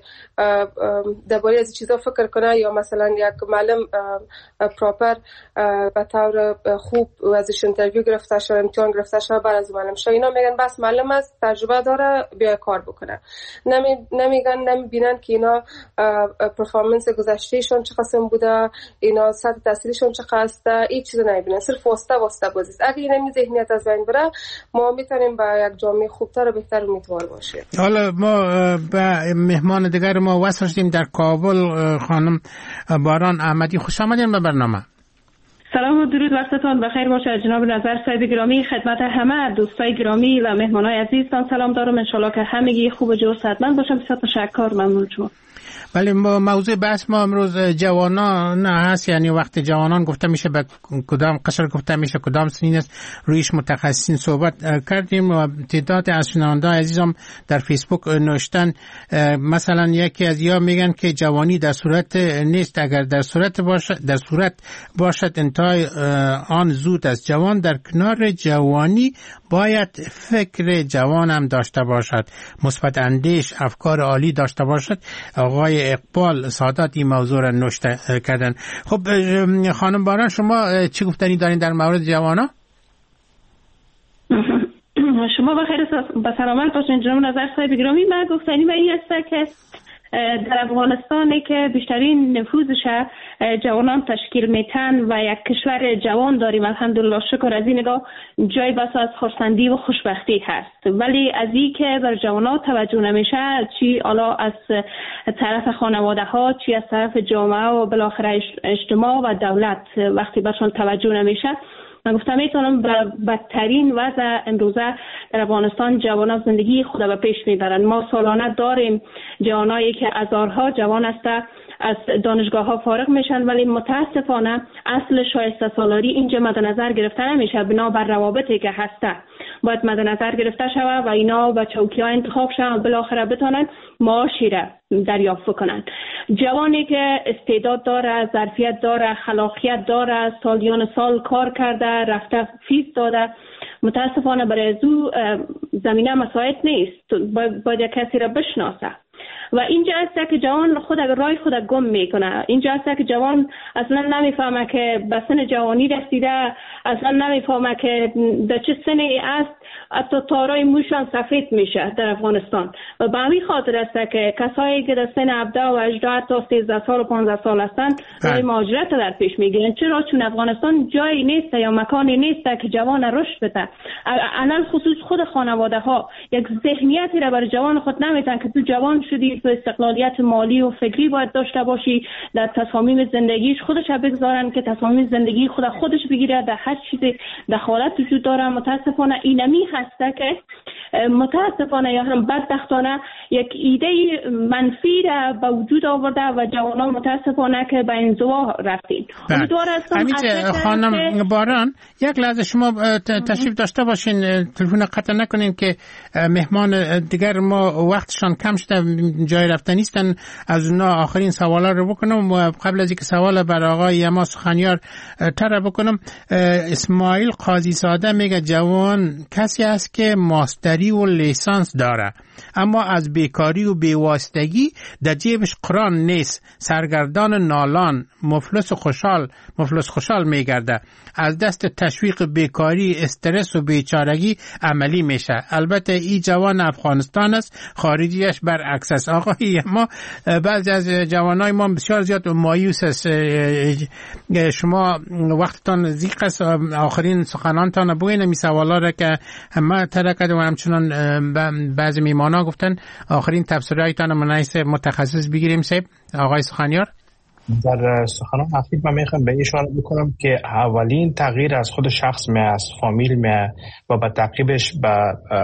درباره از چیزا فکر کنه یا مثلا یک معلم پراپر به طور خوب ازش اینترویو گرفته شده، امتحان گرفته شده بعد از معلم شه. اینا میگن بس معلم است، تجربه داره، بیا کار بکنه. نمی نمیگن نمیبینن که اینا پرفورمنس گذشتهشون چه قسم بوده، اینا سطح تحصیلشون چقدر است، این چیزا نمیبینن، صرف واسطه واسطه بازی است. اگه این ذهنیت از بین بره ما میتونیم با یک جامعه خوبتر و بهتر امیدوار باشیم. حالا ما به مهمان دیگر ما وصل شدیم در کابل، خانم باران احمدی. خوش آمدین به برنامه. سلام و درود، وقتتان بخیر باشه جناب نظر صاحب گرامی. خدمت همه دوستای گرامی و مهمانای عزیزتان سلام دارم. ان شاءالله که همگی خوب و جور صحتمند باشم. بسیار تشکر، ممنون شما. ولی ما موضوع بحث ما امروز جوانان هست، یعنی وقت جوانان گفته میشه به کدام قشر گفته میشه کدام سنین است، رویش متخصصین صحبت کردیم و تعداد از شنونده عزیزم در فیسبوک نوشتن. مثلا یکی از یا میگن که جوانی در صورت نیست، اگر در صورت باشد در صورت باشد انتهای آن زود است. جوان در کنار جوانی باید فکر جوان هم داشته باشد، مثبت اندیش، افکار عالی داشته باشد. آقای اقبال سادات این موضوع را نوشته کردن. خب خانم باران شما چی گفتنی دارین در مورد جوانا؟ شما بخیر و سلامت باشین جناب نظر صاحب گرامی. من گفتنی به این است که در افغانستانی که بیشترین نفوذش جوانان تشکیل میتن و یک کشور جوان داریم الحمدلله شکر، از این نگاه جای بس از خرسندی و خوشبختی هست. ولی از این که بر جوانان توجه نمیشه، چی حالا از طرف خانواده ها، چی از طرف جامعه و بالاخره اجتماع و دولت وقتی برشان توجه نمیشه، من گفتم میتونم به بدترین وضع امروزه در افغانستان جوانان زندگی خود به پیش میبرن. ما سالانه داریم جوانایی که هزارها جوان است از دانشگاه ها فارغ میشن، ولی متاسفانه اصل شایسته سالاری اینجا مد نظر گرفته نمیشه. بنابر روابطی که هسته باید مد نظر گرفته شود و اینا به چوکی ها انتخاب شون و بالاخره بتونن معاشی را دریافت کنن. جوانی که استعداد داره، ظرفیت داره، خلاقیت داره، سالیان سال کار کرده، رفته فیس داده، متاسفانه برای زو زمینه مساعد نیست. باید یک کسی را بشناسه. و اینجا است که جوان خود رای خود گم میکنه. اینجا است که جوان اصلا نمیفهمه که به سن جوانی رسیده، اصلا نمیفهمه که در چه سنی است، حتی تارای موشان سفید میشه در افغانستان. و به همین خاطر است که کسایی که در سن هفده و هجده تا سیزده سال و پانزده سال هستند رای مهاجرت در پیش میگیرن. چرا؟ چون افغانستان جایی نیست یا مکانی نیست که جوان رشد بده. علل خصوص خود خانواده ها یک ذهنیتی را برای جوان خود نمیتن که تو جوان شدی، تو استقلالیت مالی و فکری باید داشته باشی، در تصامیم زندگیش خودش بگذارن که تصامیم زندگی خود خودش بگیره، در هر چیزی دخالت وجود داره. متاسفانه اینمی هسته که متاسفانه یا هم بدبختانه یک ایده منفی را به وجود آورده و جوانان متاسفانه که به انزوا رفتین. امیدوار هستم خانم باران یک لحظه شما تشریف داشته باشین، تلفن قطع نکنین که مهمان دیگر ما وقتشان کم شده، جای رفتن نیستن. از اونا آخرین سوالا رو بکنم و قبل از اینکه سوال بر آقای یما سخنیار طرح بکنم، اسماعیل قاضی زاده میگه جوان کسی است که ماستری و لیسانس داره اما از بیکاری و بیواسطگی در جیبش قرآن نیست، سرگردان نالان، مفلس و خوشحال مفلس خوشحال میگرده، از دست تشویق بیکاری استرس و بیچارگی عملی میشه. البته این جوان افغانستان است، خارجیش برعکس است. آقای ما بعضی از جوانای ما بسیار زیاد مایوس است. شما وقتتان زیق است، آخرین سخنانتان بگوین می سوالا را که همه طرح کرده و همچنان بعضی میمانا گفتن آخرین تبصرهایتان منعیس متخصص بگیریم. سیب آقای سخنیار در سخنان اخیر من میخوام به اشاره بکنم که اولین تغییر از خود شخص می از فامیل می و به تعقیبش به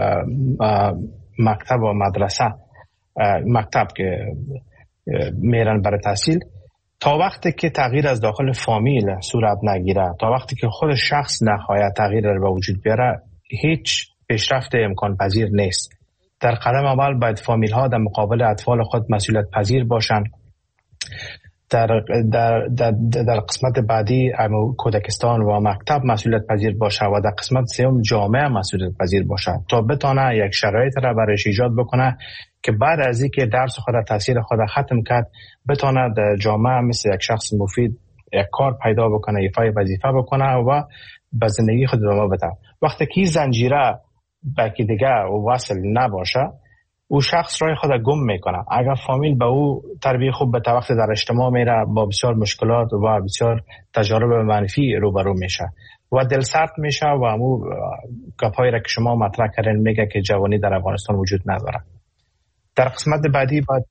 مکتب و مدرسه، مکتب که میرن برای تحصیل، تا وقتی که تغییر از داخل فامیل صورت نگیره، تا وقتی که خود شخص نخواهد تغییر را به وجود بیاره، هیچ پیشرفت امکان پذیر نیست. در قدم اول باید فامیل ها در مقابل اطفال خود مسئولیت پذیر باشند. در, در, در, در قسمت بعدی کودکستان و مکتب مسئولیت پذیر باشه و در قسمت سوم جامعه مسئولیت پذیر باشه تا بتونه یک شرایط را برایش ایجاد بکنه که بعد از اینکه درس خود تحصیل خود ختم کرد بتونه در جامعه مثل یک شخص مفید یک کار پیدا بکنه، ایفای وظیفه بکنه و به زندگی خود ادامه بده. وقتی که زنجیره به کی دیگه وصل نباشه، او شخص رای خود گم میکنه. اگر فامیل به او تربیت خوب به وقت در اجتماع میره، با بسیار مشکلات و بسیار تجارب منفی روبرو میشه و دل سرد میشه و امو گپایی را که شما مطرح کردین میگه که جوانی در افغانستان وجود نداره. در قسمت بعدی باید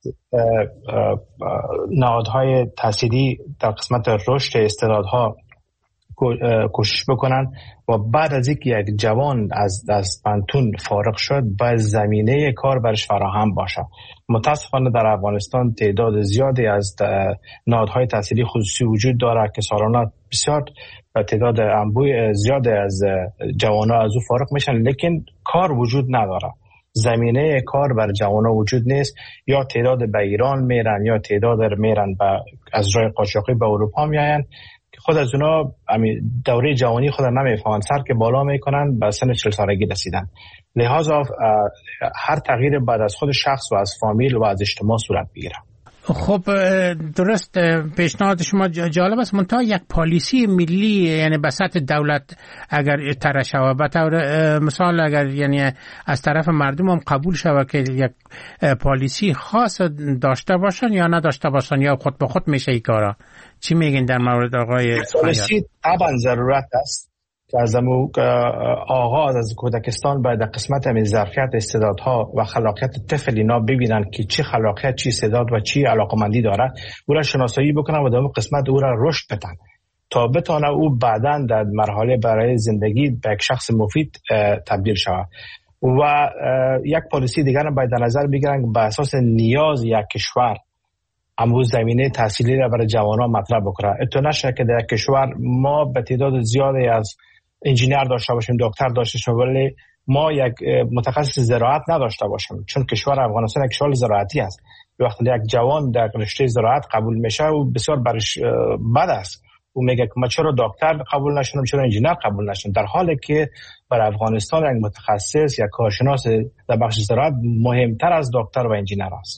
نهادهای تحصیلی در قسمت رشد استعدادها کوشش بکنن و بعد از اینکه یک جوان از از پانتون فارغ شد باید زمینه کار برش فراهم باشه. متاسفانه در افغانستان تعداد زیادی از نهادهای تحصیلی خصوصی وجود داره که سالانه بسیار تعداد انبوه زیادی از جوانان از او فارغ میشن، لیکن کار وجود نداره. زمینه کار بر جوانان وجود نیست، یا تعداد به ایران میرن یا تعداد میرن به از راه قاچاقی به اروپا میاین که خود از اونا دوره جوانی خود نمیفهمن، سر که بالا میکنن به سن چهل سالگی رسیدن. لحاظا هر تغییر بعد از خود شخص و از فامیل و از اجتماع صورت بگیره. خب درست، پیشنهاد شما جالب است، منتها یک پالیسی ملی یعنی به سطح دولت اگر طرح شود، به طور مثال اگر یعنی از طرف مردم هم قبول شود که یک پالیسی خاص داشته باشن یا نداشته باشن یا خود به خود میشه این کارا، چی میگین در مورد آقای پالیسی؟ طبعا ضرورت است که از آغاز از کودکستان باید در قسمت همین ظرفیت استعدادها و خلاقیت طفل اینا ببینن که چی خلاقیت، چی استعداد و چی علاقمندی داره، او را شناسایی بکنن و در اون قسمت او را رشد بدن تا بتونه او بعداً در مرحله برای زندگی به یک شخص مفید تبدیل شود. و یک پالیسی دیگر هم باید در نظر بگیرن به اساس نیاز یک کشور امروز زمینه تحصیلی را برای جوانان مطرح بکنه. اتو نشه که در کشور ما به تعداد زیادی از انجینیر داشته باشیم، دکتر داشته باشیم، ولی ما یک متخصص زراعت نداشته باشیم، چون کشور افغانستان یک کشور زراعتی است. وقتی یک جوان در رشته زراعت قبول میشه و بسیار برش بد است، او میگه که ما چرا دکتر قبول نشدم، چرا انجینیر قبول نشدم، در حالی که برای افغانستان یک متخصص یا کارشناس در بخش زراعت مهمتر از دکتر و انجینیر است.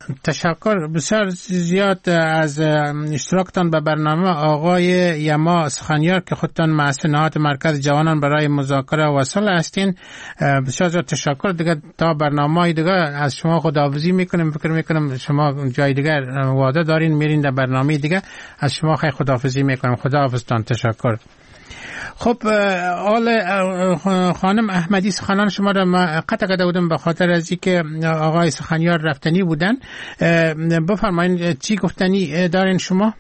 تشکر بسیار زیاد از اشتراکتان به برنامه آقای یما سخنیار که خودتان مؤسس نهاد مرکز جوانان برای مذاکره و صلح هستین. بسیار زیاد تشکر. دیگه تا برنامه دیگه از شما خداحافظی میکنیم. فکر میکنم شما جای دیگه وعده دارین میرین در برنامه دیگه. از شما خیلی خداحافظی میکنم. خداحافظتان. تشکر. خب آل خانم احمدی سخنان شما را ما قطع کرده بودم به خاطر از اینکه آقای سخنیار رفتنی بودن. بفرمایید چی گفتنی دارین شما؟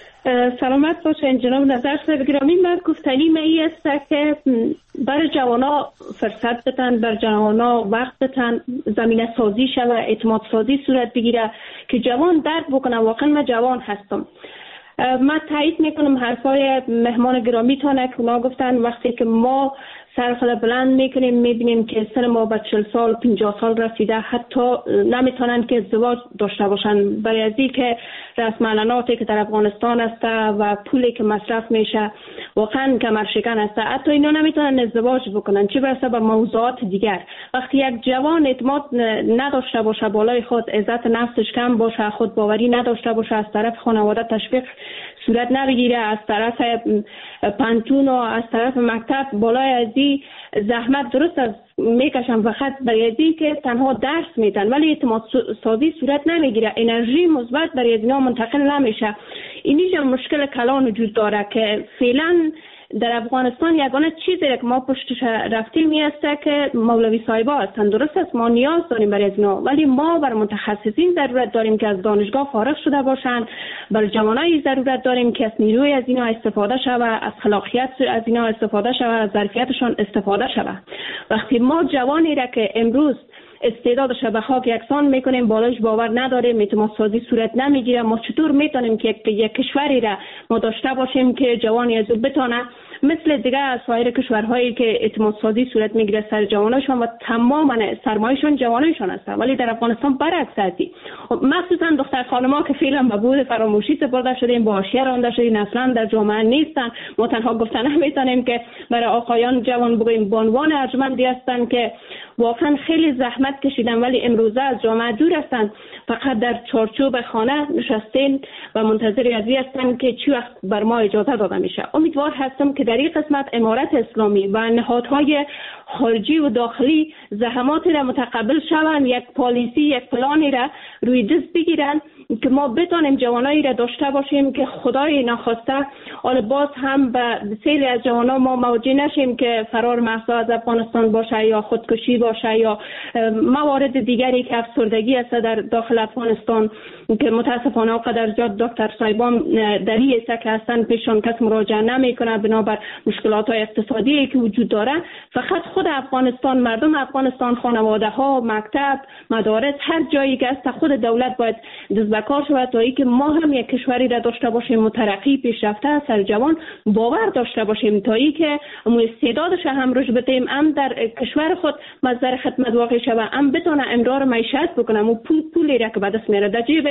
سلامت باشین جناب نظر صاحب گرامی. من گفتنی می است که برای جوانا فرصت بتن، بر جوانا وقت بتن، زمینه سازی شوه، اعتماد سازی صورت بگیره که جوان درک بکنه واقعا من جوان هستم. من تایید میکنم حرفای مهمان گرامی تانه که اونا گفتن وقتی که ما سر خود بلند میکنیم میبینیم که سن ما به چهل سال پنجاه سال رسیده حتی نمیتونن که ازدواج داشته باشن برای ازی که رسم الاناتی که در افغانستان است و پولی که مصرف میشه واقعا کمرشکن است. حتی اینا نمیتونن ازدواج بکنن چه برسه به موضوعات دیگر. وقتی یک جوان اعتماد نداشته باشه بالای خود، عزت نفسش کم باشه، خود باوری نداشته باشه، از طرف خانواده تشویق صورت نبگیره، از طرف پانتون و از طرف مکتب بالای ازی زحمت درست از میکشن فقط برای ازی که تنها درس میدن ولی اعتماد سازی صورت نمیگیره، انرژی مثبت برای ازینا منتقل نمیشه. اینیش مشکل کلان وجود داره که فعلا در افغانستان یگانه چیزی که ما پشتش رفتیم میسته که مولوی صاحبا هستن. درست است ما نیاز داریم برای ازینا ولی ما بر متخصصین ضرورت داریم که از دانشگاه فارغ شده باشن. بر جوانایی ضرورت داریم که از نیروی از اینا استفاده شود، از خلاقیت از اینا استفاده شود، از ظرفیتشون استفاده شود. وقتی ما جوانی را که امروز استعدادش به خاک یکسان میکنیم بالایش باور نداریم، اعتماد سازی صورت نمیگیره، ما چطور میتونیم که یک کشوری را ما داشته باشیم که جوانی از او بتونه مثل دیگه از سایر کشورهایی که اعتماد سازی صورت میگیره سر جواناشون و تماما سرمایه‌شون جوانایشون هستن ولی در افغانستان برعکس است. مخصوصا دختر خانم‌ها که فعلا به بود فراموشی سپرده شدیم، با حاشیه رانده شدیم، اصلا در جامعه نیستن. ما تنها گفتن نمیتونیم که برای آقایان جوان بگوییم به عنوان ارجمندی هستن که واقعا خیلی زحمت کشیدن ولی امروزه از جامعه دور هستن، فقط در چارچوب خانه نشستین و منتظر ازی هستن که چی وقت بر ما اجازه داده میشه. امیدوار هستم که در این قسمت امارت اسلامی و نهادهای خارجی و داخلی زحماتی را متقبل شوند، یک پالیسی یک پلانی را روی دست بگیرن که ما بتانیم جوانایی را داشته باشیم که خدای نخواسته حالا باز هم به بسیاری از جوانا ما موجه نشیم که فرار محضا از افغانستان باشه یا خودکشی باشه یا موارد دیگری که افسردگی است در داخل افغانستان که متاسفانه اونقدر زیاد دکتر صاحبان در این حصه که هستن پیشون کس مراجعه نمیکنه بنابر مشکلات های اقتصادی که وجود داره. فقط خود افغانستان، مردم افغانستان، خانواده ها، مکتب، مدارس، هر جایی که است خود دولت باید دست به کار شود تا اینکه ما هم یک کشوری را داشته باشیم مترقی پیشرفته سر جوان باور داشته باشیم تا اینکه مو استعدادش هم رشد بدیم، هم در کشور خود مصدر خدمت واقع شود، هم بتونه امرار معیشت بکنه. مو پول پولی را که به دست میاره در جیب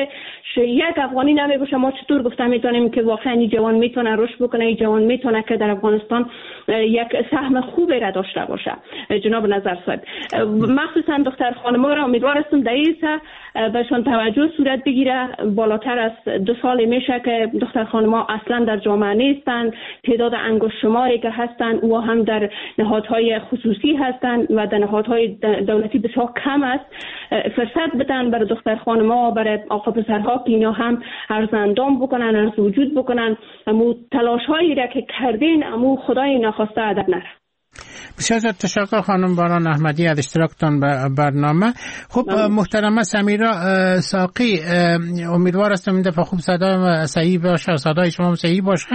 یک افغانی نمی باشه. ما چطور گفتم میتونیم که واقعا این جوان میتونه رشد بکنه، این جوان میتونه که در افغانستان یک سهم خوبی را داشته باشه. جناب نظر صاحب مخصوصا دختر خانم‌ها را امیدوار هستم در این بهشون توجه صورت بگیره. بالاتر از دو سال میشه که دختر خانم‌ها اصلا در جامعه نیستن، تعداد انگشت شماری که هستن و هم در نهادهای خصوصی هستن و در نهادهای دولتی بسیار کم است. فرصت بدن برای دختر خانم‌ها، برای آقا پسرها که اینا هم ارزندام بکنن، ارز وجود بکنن. امو تلاش‌هایی را که کردین امو خدای ناخواسته ادب نره. بسیار تشکر خانم باران احمدی از اشتراکتان برنامه. خب محترمه سمیرا ساقی، امیدوار هستم این دفعه خوب صدا صحیح باشه، صدای شما صحیح باشه.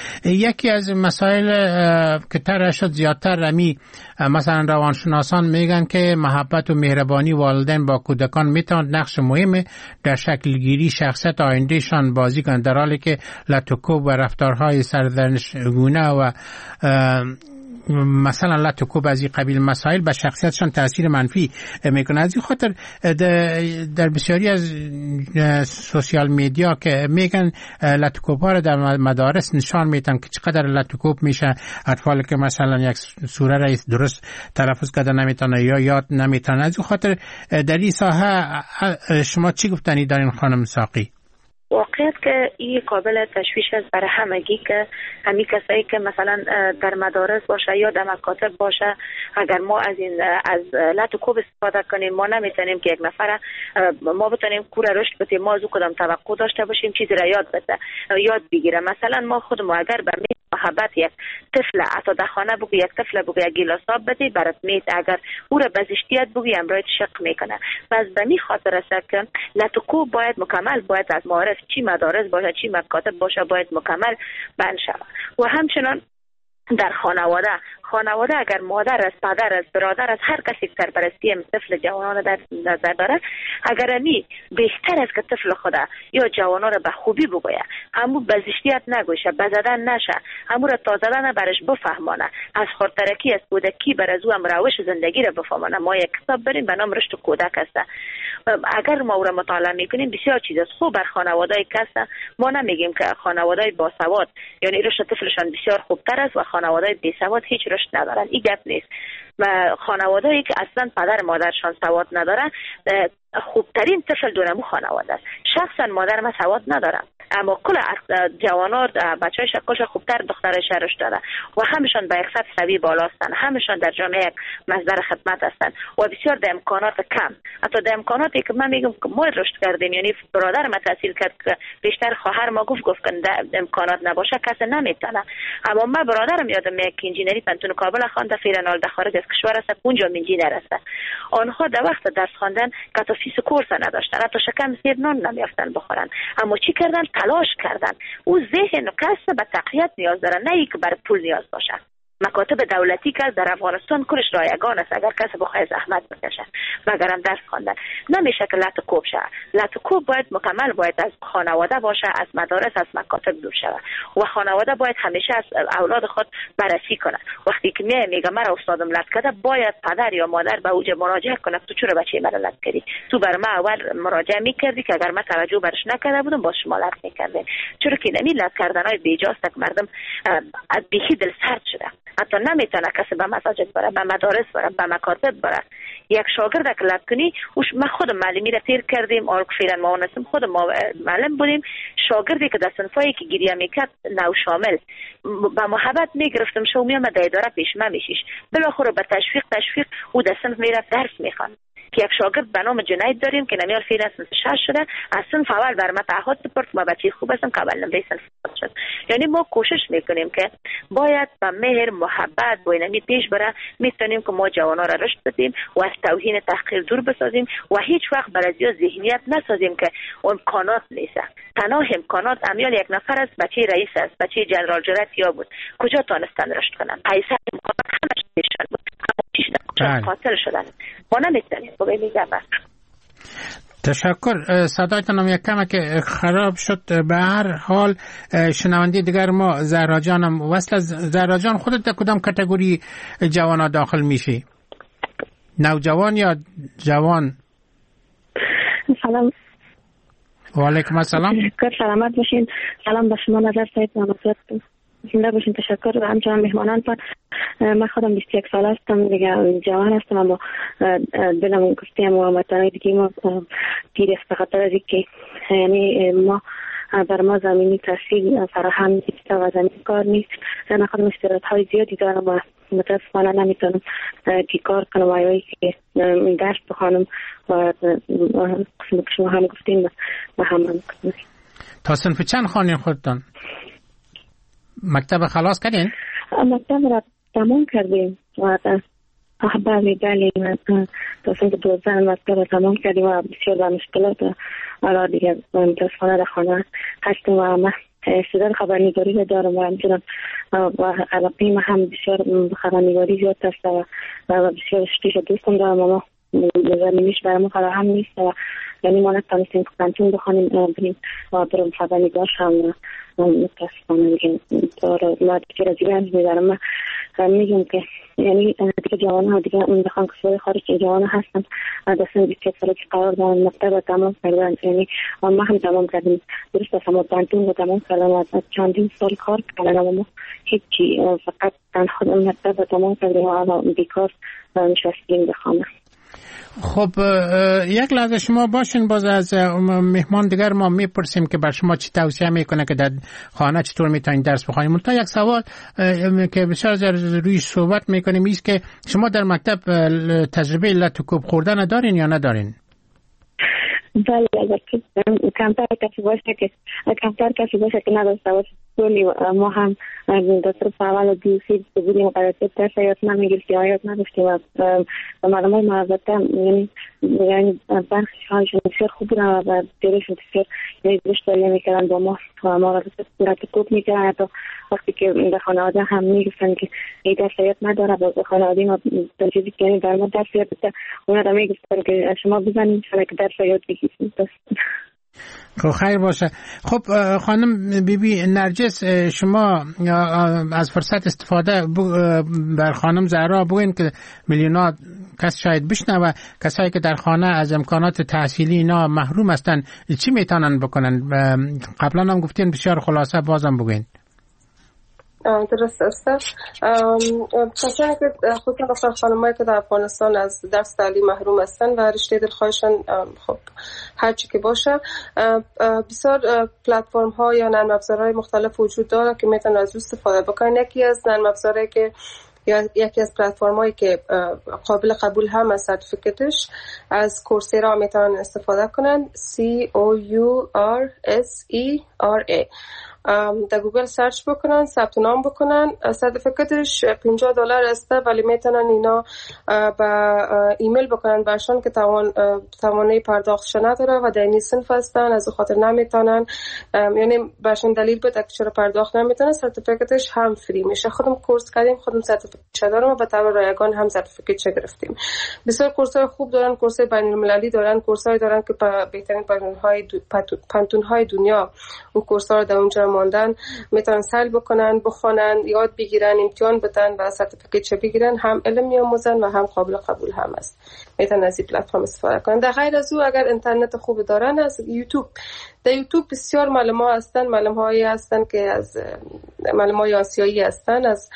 یکی از مسائل که طرح شد زیادتر رمی مثلا روانشناسان میگن که محبت و مهربانی والدین با کودکان میتواند نقش مهمی در شکل گیری شخصیت آیندهشان بازی کنند، در حالی که لطوکوب و رفتارهای سرزنشگونه و مثلا لطوکوب از این قبیل مسائل به شخصیتشان تاثیر منفی میکنه. از این خاطر در بسیاری از سوشیال میدیا که میگن لطوکوب ها رو در مدارس نشان میدن که چقدر لطوکوب میشه، اطفال که مثلا یک سوره را درست تلفظ کرده نمیتونه یا یاد نمیتونه. از این خاطر در این ساحه شما چی گفتنی دارین خانم ساقی؟ واقعیت که این قابل تشویش است برای همگی که همین کسایی که مثلا در مدارس باشه یا در مکاتب باشه، اگر ما از این از لطوکوب استفاده کنیم، ما نمیتونیم که یک نفر ما بتونیم کور رشد بدیم، ما از او کدام توقع داشته باشیم چیزی را یاد بده یاد بگیره. مثلا ما خود ما اگر به محبت یک طفل حتی در خانه بگو یک طفل بگو یک گیلاس آب بدی برات میت، اگر او را بزشتیت بگو امرایت شق میکنه. پس به می خاطر است که لطوکوب باید مکمل باید از معارف چی مدارس باشه چی مکاتب باشه باید مکمل بند شود. و همچنان در خانواده خانواده اگر مادر است، پدر است، برادر است، هر کسی که سرپرستی طفل جوانان در نظر داره، اگر امی بهتر است که طفل خدا یا جوانان را به خوبی بگوید، همو بزشتیت نگوشه، بزدن نشه، همو را تا زدن برش بفهمانه، از خاطرکی از کودکی بر از او هم روش زندگی را بفهمانه. ما یک کتاب بریم به نام رشد کودک است. اگر ما او را مطالعه میکنیم بسیار چیز است خوب بر خانواده‌ای که است. ما نمیگیم که خانواده‌ای باسواد یعنی رشد طفلشان بسیار خوبتر است و خانواده‌ای بی‌سواد هیچ رشد ندارن. این گپ نیست. و خانواده‌ای که اصلا پدر مادرشان سواد ندارن خوبترین طفل دورمو خانواده است. شخصا مادر ما سواد ندارم اما کل جوانان بچه‌های شکلش خوبتر دخترش رشد داده و همشون به یک سطح سوی بالا هستند، همشون در جامعه یک مصدر خدمت هستند و بسیار در امکانات کم. حتی در امکاناتی که من میگم که ما رشد کردیم، یعنی برادر ما تحصیل کرد که بیشتر خواهر ما گفت گفت که امکانات نباشه کسی نمیتونه. اما من برادرم یادم میاد که انجینری پنتون کابل خوانده، فعلا در خارج از کشور است، اونجا انجینر است. آنها در وقت درس خواندن حتی فیس کورس نداشتن، حتی شکم زیر نان نمیافتن بخورن، اما چی کردن؟ تلاش کردن. او ذهن و کسب به تقویت نیاز داره، نه ای که بر پول نیاز باشه. مکاتب دولتی که در افغانستان کلش رایگان است، اگر کسی بخواد زحمت بکشه مگرم درس خواندن نمیشه که لطوکوب شه. لطوکوب باید مکمل باید از خانواده باشه، از مدارس، از مکاتب دور شه و خانواده باید همیشه از اولاد خود بررسی کنه. وقتی که میگه میگه مرا استادم لط کرده، باید پدر یا مادر به اوج مراجعه کنه تو چرا بچه مرا لط کردی؟ تو بر ما اول مراجعه میکردی که اگر من توجه برش نکرده بودم باز شما لط میکردین. چرا که نمی لط کردنای بیجاست که مردم از بیخی دل سرد شده، حتی نمیتونه کسی به مساجد بره، به مدارس بره، به مکاتب بره. یک شاگرد که لط کنی، ما خود معلمی را تیر کردیم، آرک فیرن ما نسیم خود ما معلم بودیم، شاگردی که در صنفایی که گریه میکرد نو شامل با محبت میگرفتم شو میام در اداره پیش من میشیش، بالاخره به تشویق تشویق او در صنف میرفت درس میخوان. که یک شاگرد به نام جنید داریم که نمیار فعلا صنف شش شده، از صنف اول بر ما تعهد سپرد و بچه خوب هستم که اول نمره صنف شد. یعنی ما کوشش میکنیم که باید با مهر محبت با اینمی پیش بره، میتونیم که ما جوانا را رشد بدیم و از توهین تحقیر دور بسازیم و هیچ وقت برای ذهنیت نسازیم که امکانات نیست. تنها امکانات امیال یک نفر است، بچه رئیس است، بچه جنرال جراتیا بود، کجا تانستن رشد کنن؟ ایسا امکانات همش بیشتر بود، اما پیش نکن قاتل شدن. ما نمیتونیم بگه میگم تشکر. صدایتان هم یک کمه که خراب شد. به هر حال شنونده دیگر ما زهرا جانم وصل. از زهرا جان خودت در کدام کاتگوری جوانا داخل میشی؟ نوجوان یا جوان؟ سلام. و علیکم السلام. تشکر، سلامت باشین. سلام به شما نظر سید نامزد زنده باشین. تشکر و همچنان مهمانان پر. من خودم بیست و یک سال هستم دیگه، جوان هستم اما دلم گفتیم و هموطنای دیگه ما پیر است به خاطر از اینکه یعنی ما بر ما زمینی تحصیل فراهم نیست و زمین کار نیست. من خودم استعدادهای زیادی دارم و متاسفانه نمیتونم که کار کنم و یا که درس بخوانم و قسم که شما هم گفتین و هم هم تا صنف چند خوانین خودتان؟ مکتب خلاص کردین؟ مکتب را تمام کردیم و بله بله تا صنف دوازده مکتب را تمام کردیم و بسیار با مشکلات حالا دیگه متاسفانه در خانه هستیم و من استعداد خبرنگاری را دارم و همچنان و علاقه من هم بسیار خبرنگاری زیاد است و بسیار پیش دوستم دارم و ما زمینیش برای ما فراهم نیست و یعنی ما نتونستیم که پنتون بخوانیم بریم و برم خبرنگار شم متاسفانه دیگه تو ما دیگه را دیگه می‌دارم. من میگم که یعنی دیگه جوان ها دیگه اون بخوان که خارج جوان هستن دستن بیست ساله که قرار دارن مکتب تمام کردن، یعنی ما هم تمام کردیم درست است، اما پانتون رو تمام کردن و چندین سال کار کردن اما هیچی، فقط خود اون مکتب تمام کردیم و الان بیکار نشستیم بخوانم. خب یک لحظه شما باشین، باز از مهمان دیگر ما میپرسیم که بر شما چی توصیه میکنه که در خانه چطور میتونید درس بخونید. منتها یک سوال که بسیار روی صحبت میکنیم ایست که شما در مکتب تجربه لتوکوب خوردن دارین یا ندارین؟ بله، اگر کمتر کسی باشه که کمتر کسی باشه که نداشته باشه. کلی ما هم دکتر اول دیوسی بودیم قرارت درس یاد نمیگرفتیم یاد نداشتیم و معلومات محبته یعنی یعنی برخی هایشون بسیار خوب بودن و دیرشون بسیار یعنی دشتاری میکردن با ما و ما را صورت کوب میکردن. حتی وقتی که به خانواده هم میگفتن که این درس یاد نداره با خانواده ما تنجیزی که یعنی در ما درس یاد بده اونا را میگفتن که شما بزنید شما که درس یاد بگیرید. خب خیر باشه. خب خانم بی بی نرجس، شما از فرصت استفاده بر خانم زهرا بگوین که میلیون‌ها کس شاید بشنوه، کسایی که در خانه از امکانات تحصیلی اینا محروم هستن چی میتونن بکنن؟ قبلا هم گفتین، بسیار خلاصه بازم بگوین. درست است. کسانی که خودتون دختر خانمایی که در افغانستان از درس تعلیم محروم هستن و رشته دلخواهشان خب هرچی که باشه، بسیار پلتفرم ها یا نرم افزارهای مختلف وجود داره که میتونن از استفاده بکنن. یکی از نرم افزارهایی که یا یکی از پلتفرم هایی که قابل قبول هم از سرتیفیکتش از کورسرا میتونن استفاده کنن. C O U R S E R A در گوگل سرچ بکنن، ثبت نام بکنن. سرتیفیکتش پنجاه دلار است ولی میتونن اینا با ایمیل بکنن برشان که توان توانه پرداختش نداره و در این صنف هستن، از خاطر نمیتونن، یعنی برشان دلیل بده که چرا پرداخت نمیتونن. سرتیفیکتش هم فری میشه. خودم کورس کردیم، خودم سرتیفیکت دارم و به طور رایگان هم سرتیفیکت گرفتیم. بسیار کورس‌های خوب دارن، کورس‌های بین‌المللی دارن، کورس‌های دارن که بهترین پانتون‌های پانتون‌های دنیا اون کورس‌ها رو در اونجا ماندن میتونن سال بکنن، بخونن، یاد بگیرن، امتحان بدن و سرتیفیکت بگیرن. هم علم میآموزن و هم قابل قبول هم است. میتونن از این پلتفرم استفاده کنن. در غیر از او اگر اینترنت خوب دارن، از یوتیوب، در یوتیوب بسیار معلم‌ها هستن، معلم‌هایی هستن که از معلم‌های آسیایی هستن، از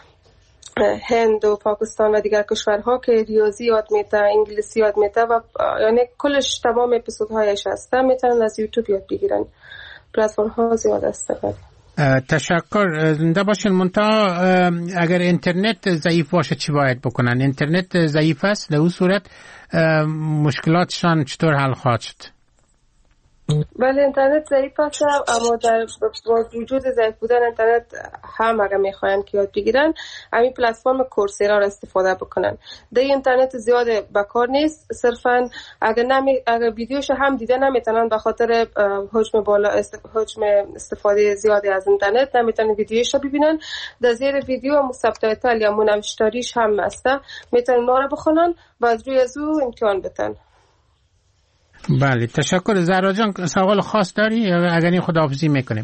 هند و پاکستان و دیگر کشورها که ریاضی یاد میده، انگلیسی یاد میده و یعنی کلش تمام اپیزودهایش هستن، میتونن از یوتیوب یاد بگیرن. پلتفرم ها زیاد استفاده. تشکر. زنده باشین. منتها اگر اینترنت ضعیف باشه چی باید بکنن؟ اینترنت ضعیف است، در اون صورت مشکلاتشان چطور حل خواهد شد؟ بله، اینترنت ضعیف است، اما در وجود ضعیف بودن اینترنت هم اگر میخواین که یاد بگیرن، همین پلتفرم کورسرا را استفاده بکنن. در اینترنت زیاد بکار نیست، صرفا اگر نمی اگر ویدیوش هم دیده نمیتونن به خاطر حجم بالا است... حجم استفاده زیادی از اینترنت نمیتونن ویدیوش رو ببینن. در زیر ویدیو مستبدل یا منوشتاریش هم هست، میتونن اونا رو بخونن و از روی از او امتحان بدن. بله، تشکر. زهرا جان سوال خاص داری اگر این خداحافظی میکنیم؟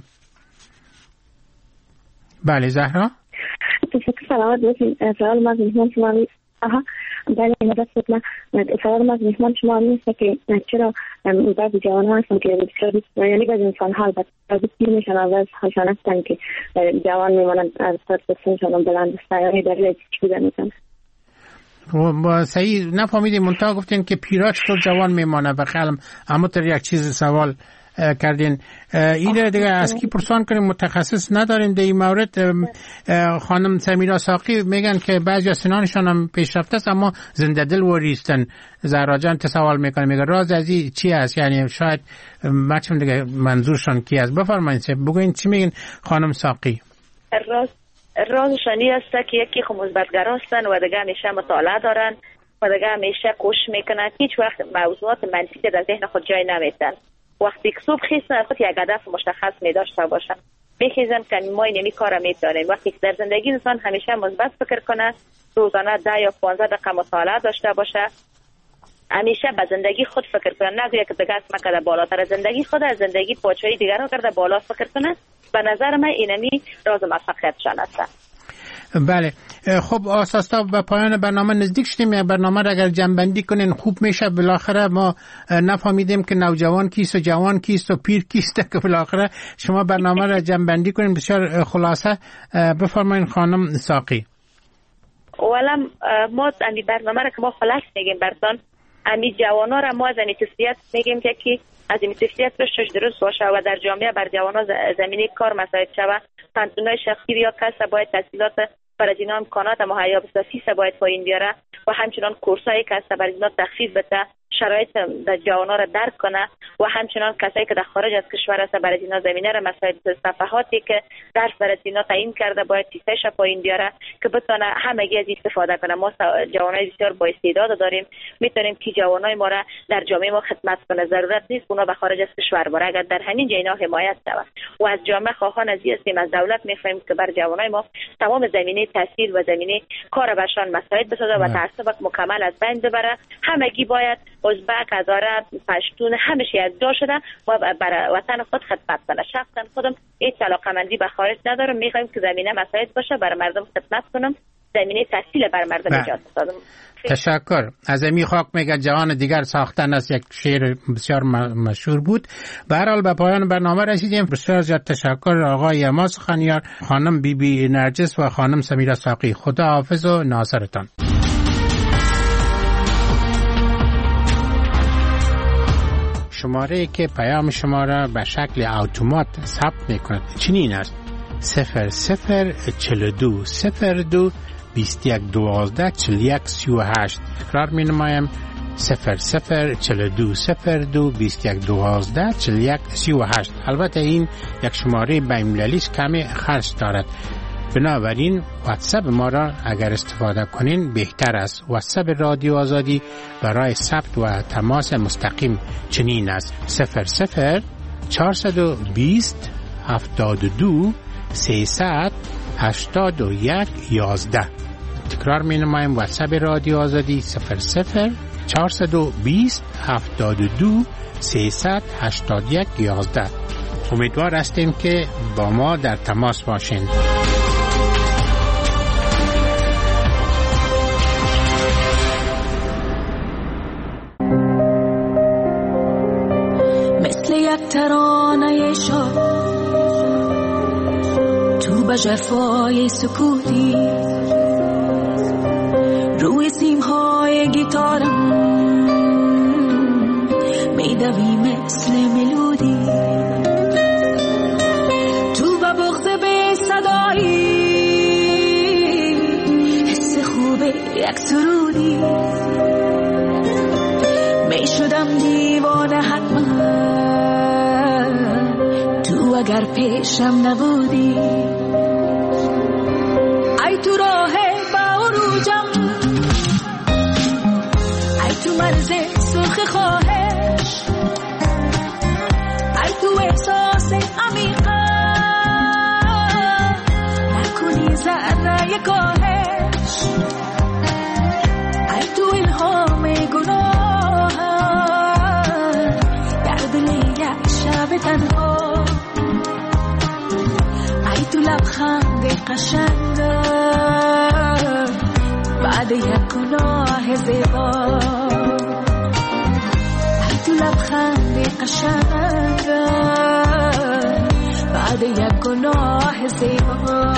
بله زهرا. تشکر. سلامت باشین. سوال ما از مهمان شما آها بله مدت من سوال ما از مهمان شما نیست که چرا بعضی جوان ها هستن که بسیار یعنی بعضی انسان ها بعضی پیر میشن و بعضی هاشان هستن که جوان میمونن از سر سنشان بلند است، یعنی دلیل چی بوده میتونه؟ با صحیح نفهمیدیم. منتها گفتین که پیرا چطور جوان میمانه و خیالم اما تر یک چیز سوال کردین. این دیگه از کی پرسان کنیم؟ متخصص نداریم در این مورد. خانم سمیرا ساقی میگن که بعضی از سنانشان هم پیشرفته است اما زنده دل و ریستن. زهرا جان تسوال میکنه، میگه راز از این چی است؟ یعنی شاید بچم دیگه منظورشان کی است؟ بفرمایید بگوین چی میگن خانم ساقی. راز رازشانی است که یکی خو مثبت‌گر هستن و دیگه همیشه مطالعه دارن و دیگه همیشه کوشش میکنن، هیچ وقت موضوعات منفی در ذهن خود جای نمیدن. وقتی که صبح خیزن خود یک هدف مشخص میداشته باشن، میخیزن که ما اینمی کار میتونیم. وقتی که در زندگی انسان همیشه مثبت فکر کنه، روزانه ده یا پانزده دقیقه مطالعه داشته باشه همیشه به زندگی خود فکر کنه، نگویا که دیگه اسم کرده بالاتر از زندگی خود، از زندگی پادشاهی دیگران کرده بالا فکر کنه. به نظر من اینمی راز موفقیتشان است. بله خب آساستا به پایان برنامه نزدیک شدیم. برنامه را اگر جنبندی کنین خوب میشه. بالاخره ما نفهمیدیم که نوجوان کیست و جوان کیست و پیر کیست، که بالاخره شما برنامه را جنبندی کنین. بسیار خلاصه بفرمایین خانم ساقی. اولا ما امی برنامه را که ما خلاص میگیم برتان، امی جوانا را ما از امی تسلیت میگیم که کی از این تسلیت رشدش درست باشه و در جامعه بر جوانا زمینه کار مساعد شود. پنتونای شخصی یا کس باید تحصیلات برای اینا امکانات مهیا بسازه، فیس باید پایین بیاره و همچنان کورسایی که است برای اینا تخفیف بده، شرایط در جوانا را درک کنه و همچنان کسایی که در خارج از کشور است برای اینا زمینه را مسائل صفحاتی که درس برای اینا تعیین کرده باید فیسش پایین بیاره که بتونه همگی از استفاده کنه. ما جوانای بسیار با استعداد داریم، میتونیم که جوانای ما را در جامعه ما خدمت کنه. ضرورت نیست اونا به خارج از کشور بره، اگر در همین جای اینا حمایت شود و از جامعه خواهان از هستیم، از دولت میخوایم که بر جوانای ما تمام زمینه تحصیل و زمینه کار برشان مساعد بسازه و تعصب مکمل از بین ببره. همگی باید ازبک، هزاره، پشتون همش یکجا شده و برای وطن خود خدمت کنه. شخصا خودم هیچ علاقه‌مندی به خارج ندارم، میخوایم که زمینه مساعد باشه، برای مردم خدمت کنم، زمینه تحصیل بر مردم ایجاد بسازم. تشکر. از امی خاک میگه جوان دیگر ساختن است، یک شعر بسیار مشهور بود. به هر حال به پایان برنامه رسیدیم. بسیار زیاد تشکر آقای یما سخنیار، خانم بی بی نرجس و خانم سمیرا ساقی. خدا حافظ و ناصرتان. شماره که پیام شما را به شکل اتومات ثبت میکند چنین است: صفر صفر چهل و دو صفر دو بیست و یک دوازده چهل و یک سی و هشت. تکرار می نمایم: صفر صفر چهل و دو صفر دو بیست و یک دوازده چهل و یک سی و هشت. البته این یک شماره بین‌المللی است، کمی خرج دارد، بنابراین واتساپ ما را اگر استفاده کنین بهتر است. واتساپ رادیو آزادی برای ثبت و تماس مستقیم چنین است: صفر صفر چهارصد و بیست هفتاد و دو سیصد هشتاد و یک یازده. تکرار می نمایم: واتساپ رادیو آزادی صفر صفر چهارصد و بیست هفتاد و دو سیصد هشتاد و یک یازده. امیدوار هستیم که با ما در تماس باشین. مثل یک ترانه شاد تو به جفای سکوتی، روی سیمهای گیتارم میدوی مثل ملودی، تو به بغض به صدایی حس خوب یک سرودی، میشدم دیوانه حتما تو اگر پیشم نبودی. ای تو راه با عروجم، ای تو مرز سرخ خواهش، ای تو احساس عمیقه نکنی ذره کاهش، ای تو الهام گناه در دل یک شب تنها، ای تو لبخند قشنگ بعد یک گناه زیبا، ای تو لبخند قشنگ بعد یک گناه زیبا.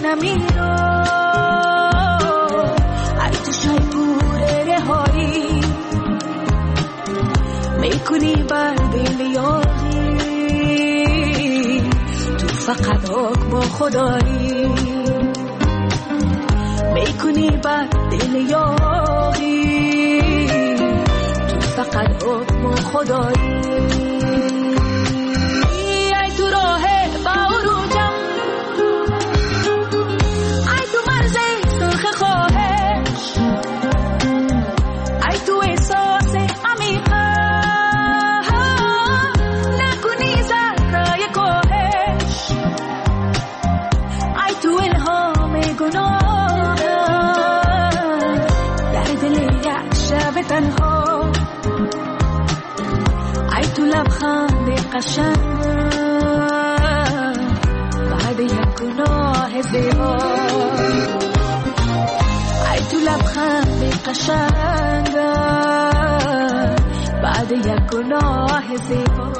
نمیرو ای تو شیپور رهایی میکنی بر دل یاری تو فقط حکم خدایی میکنی بر دل یاری تو فقط حکم خدایی ای تو راه باروجم ای تو مرز سرخ خواهش ای تو احساس عمیقم نکنی ذره کاهش ای تو الهام گناه در دل یک شب تنها ای تو لبخند قشنگ بعد یک گناه زیبا ای تو لبخند قشنگ بعد یک گناه زیبا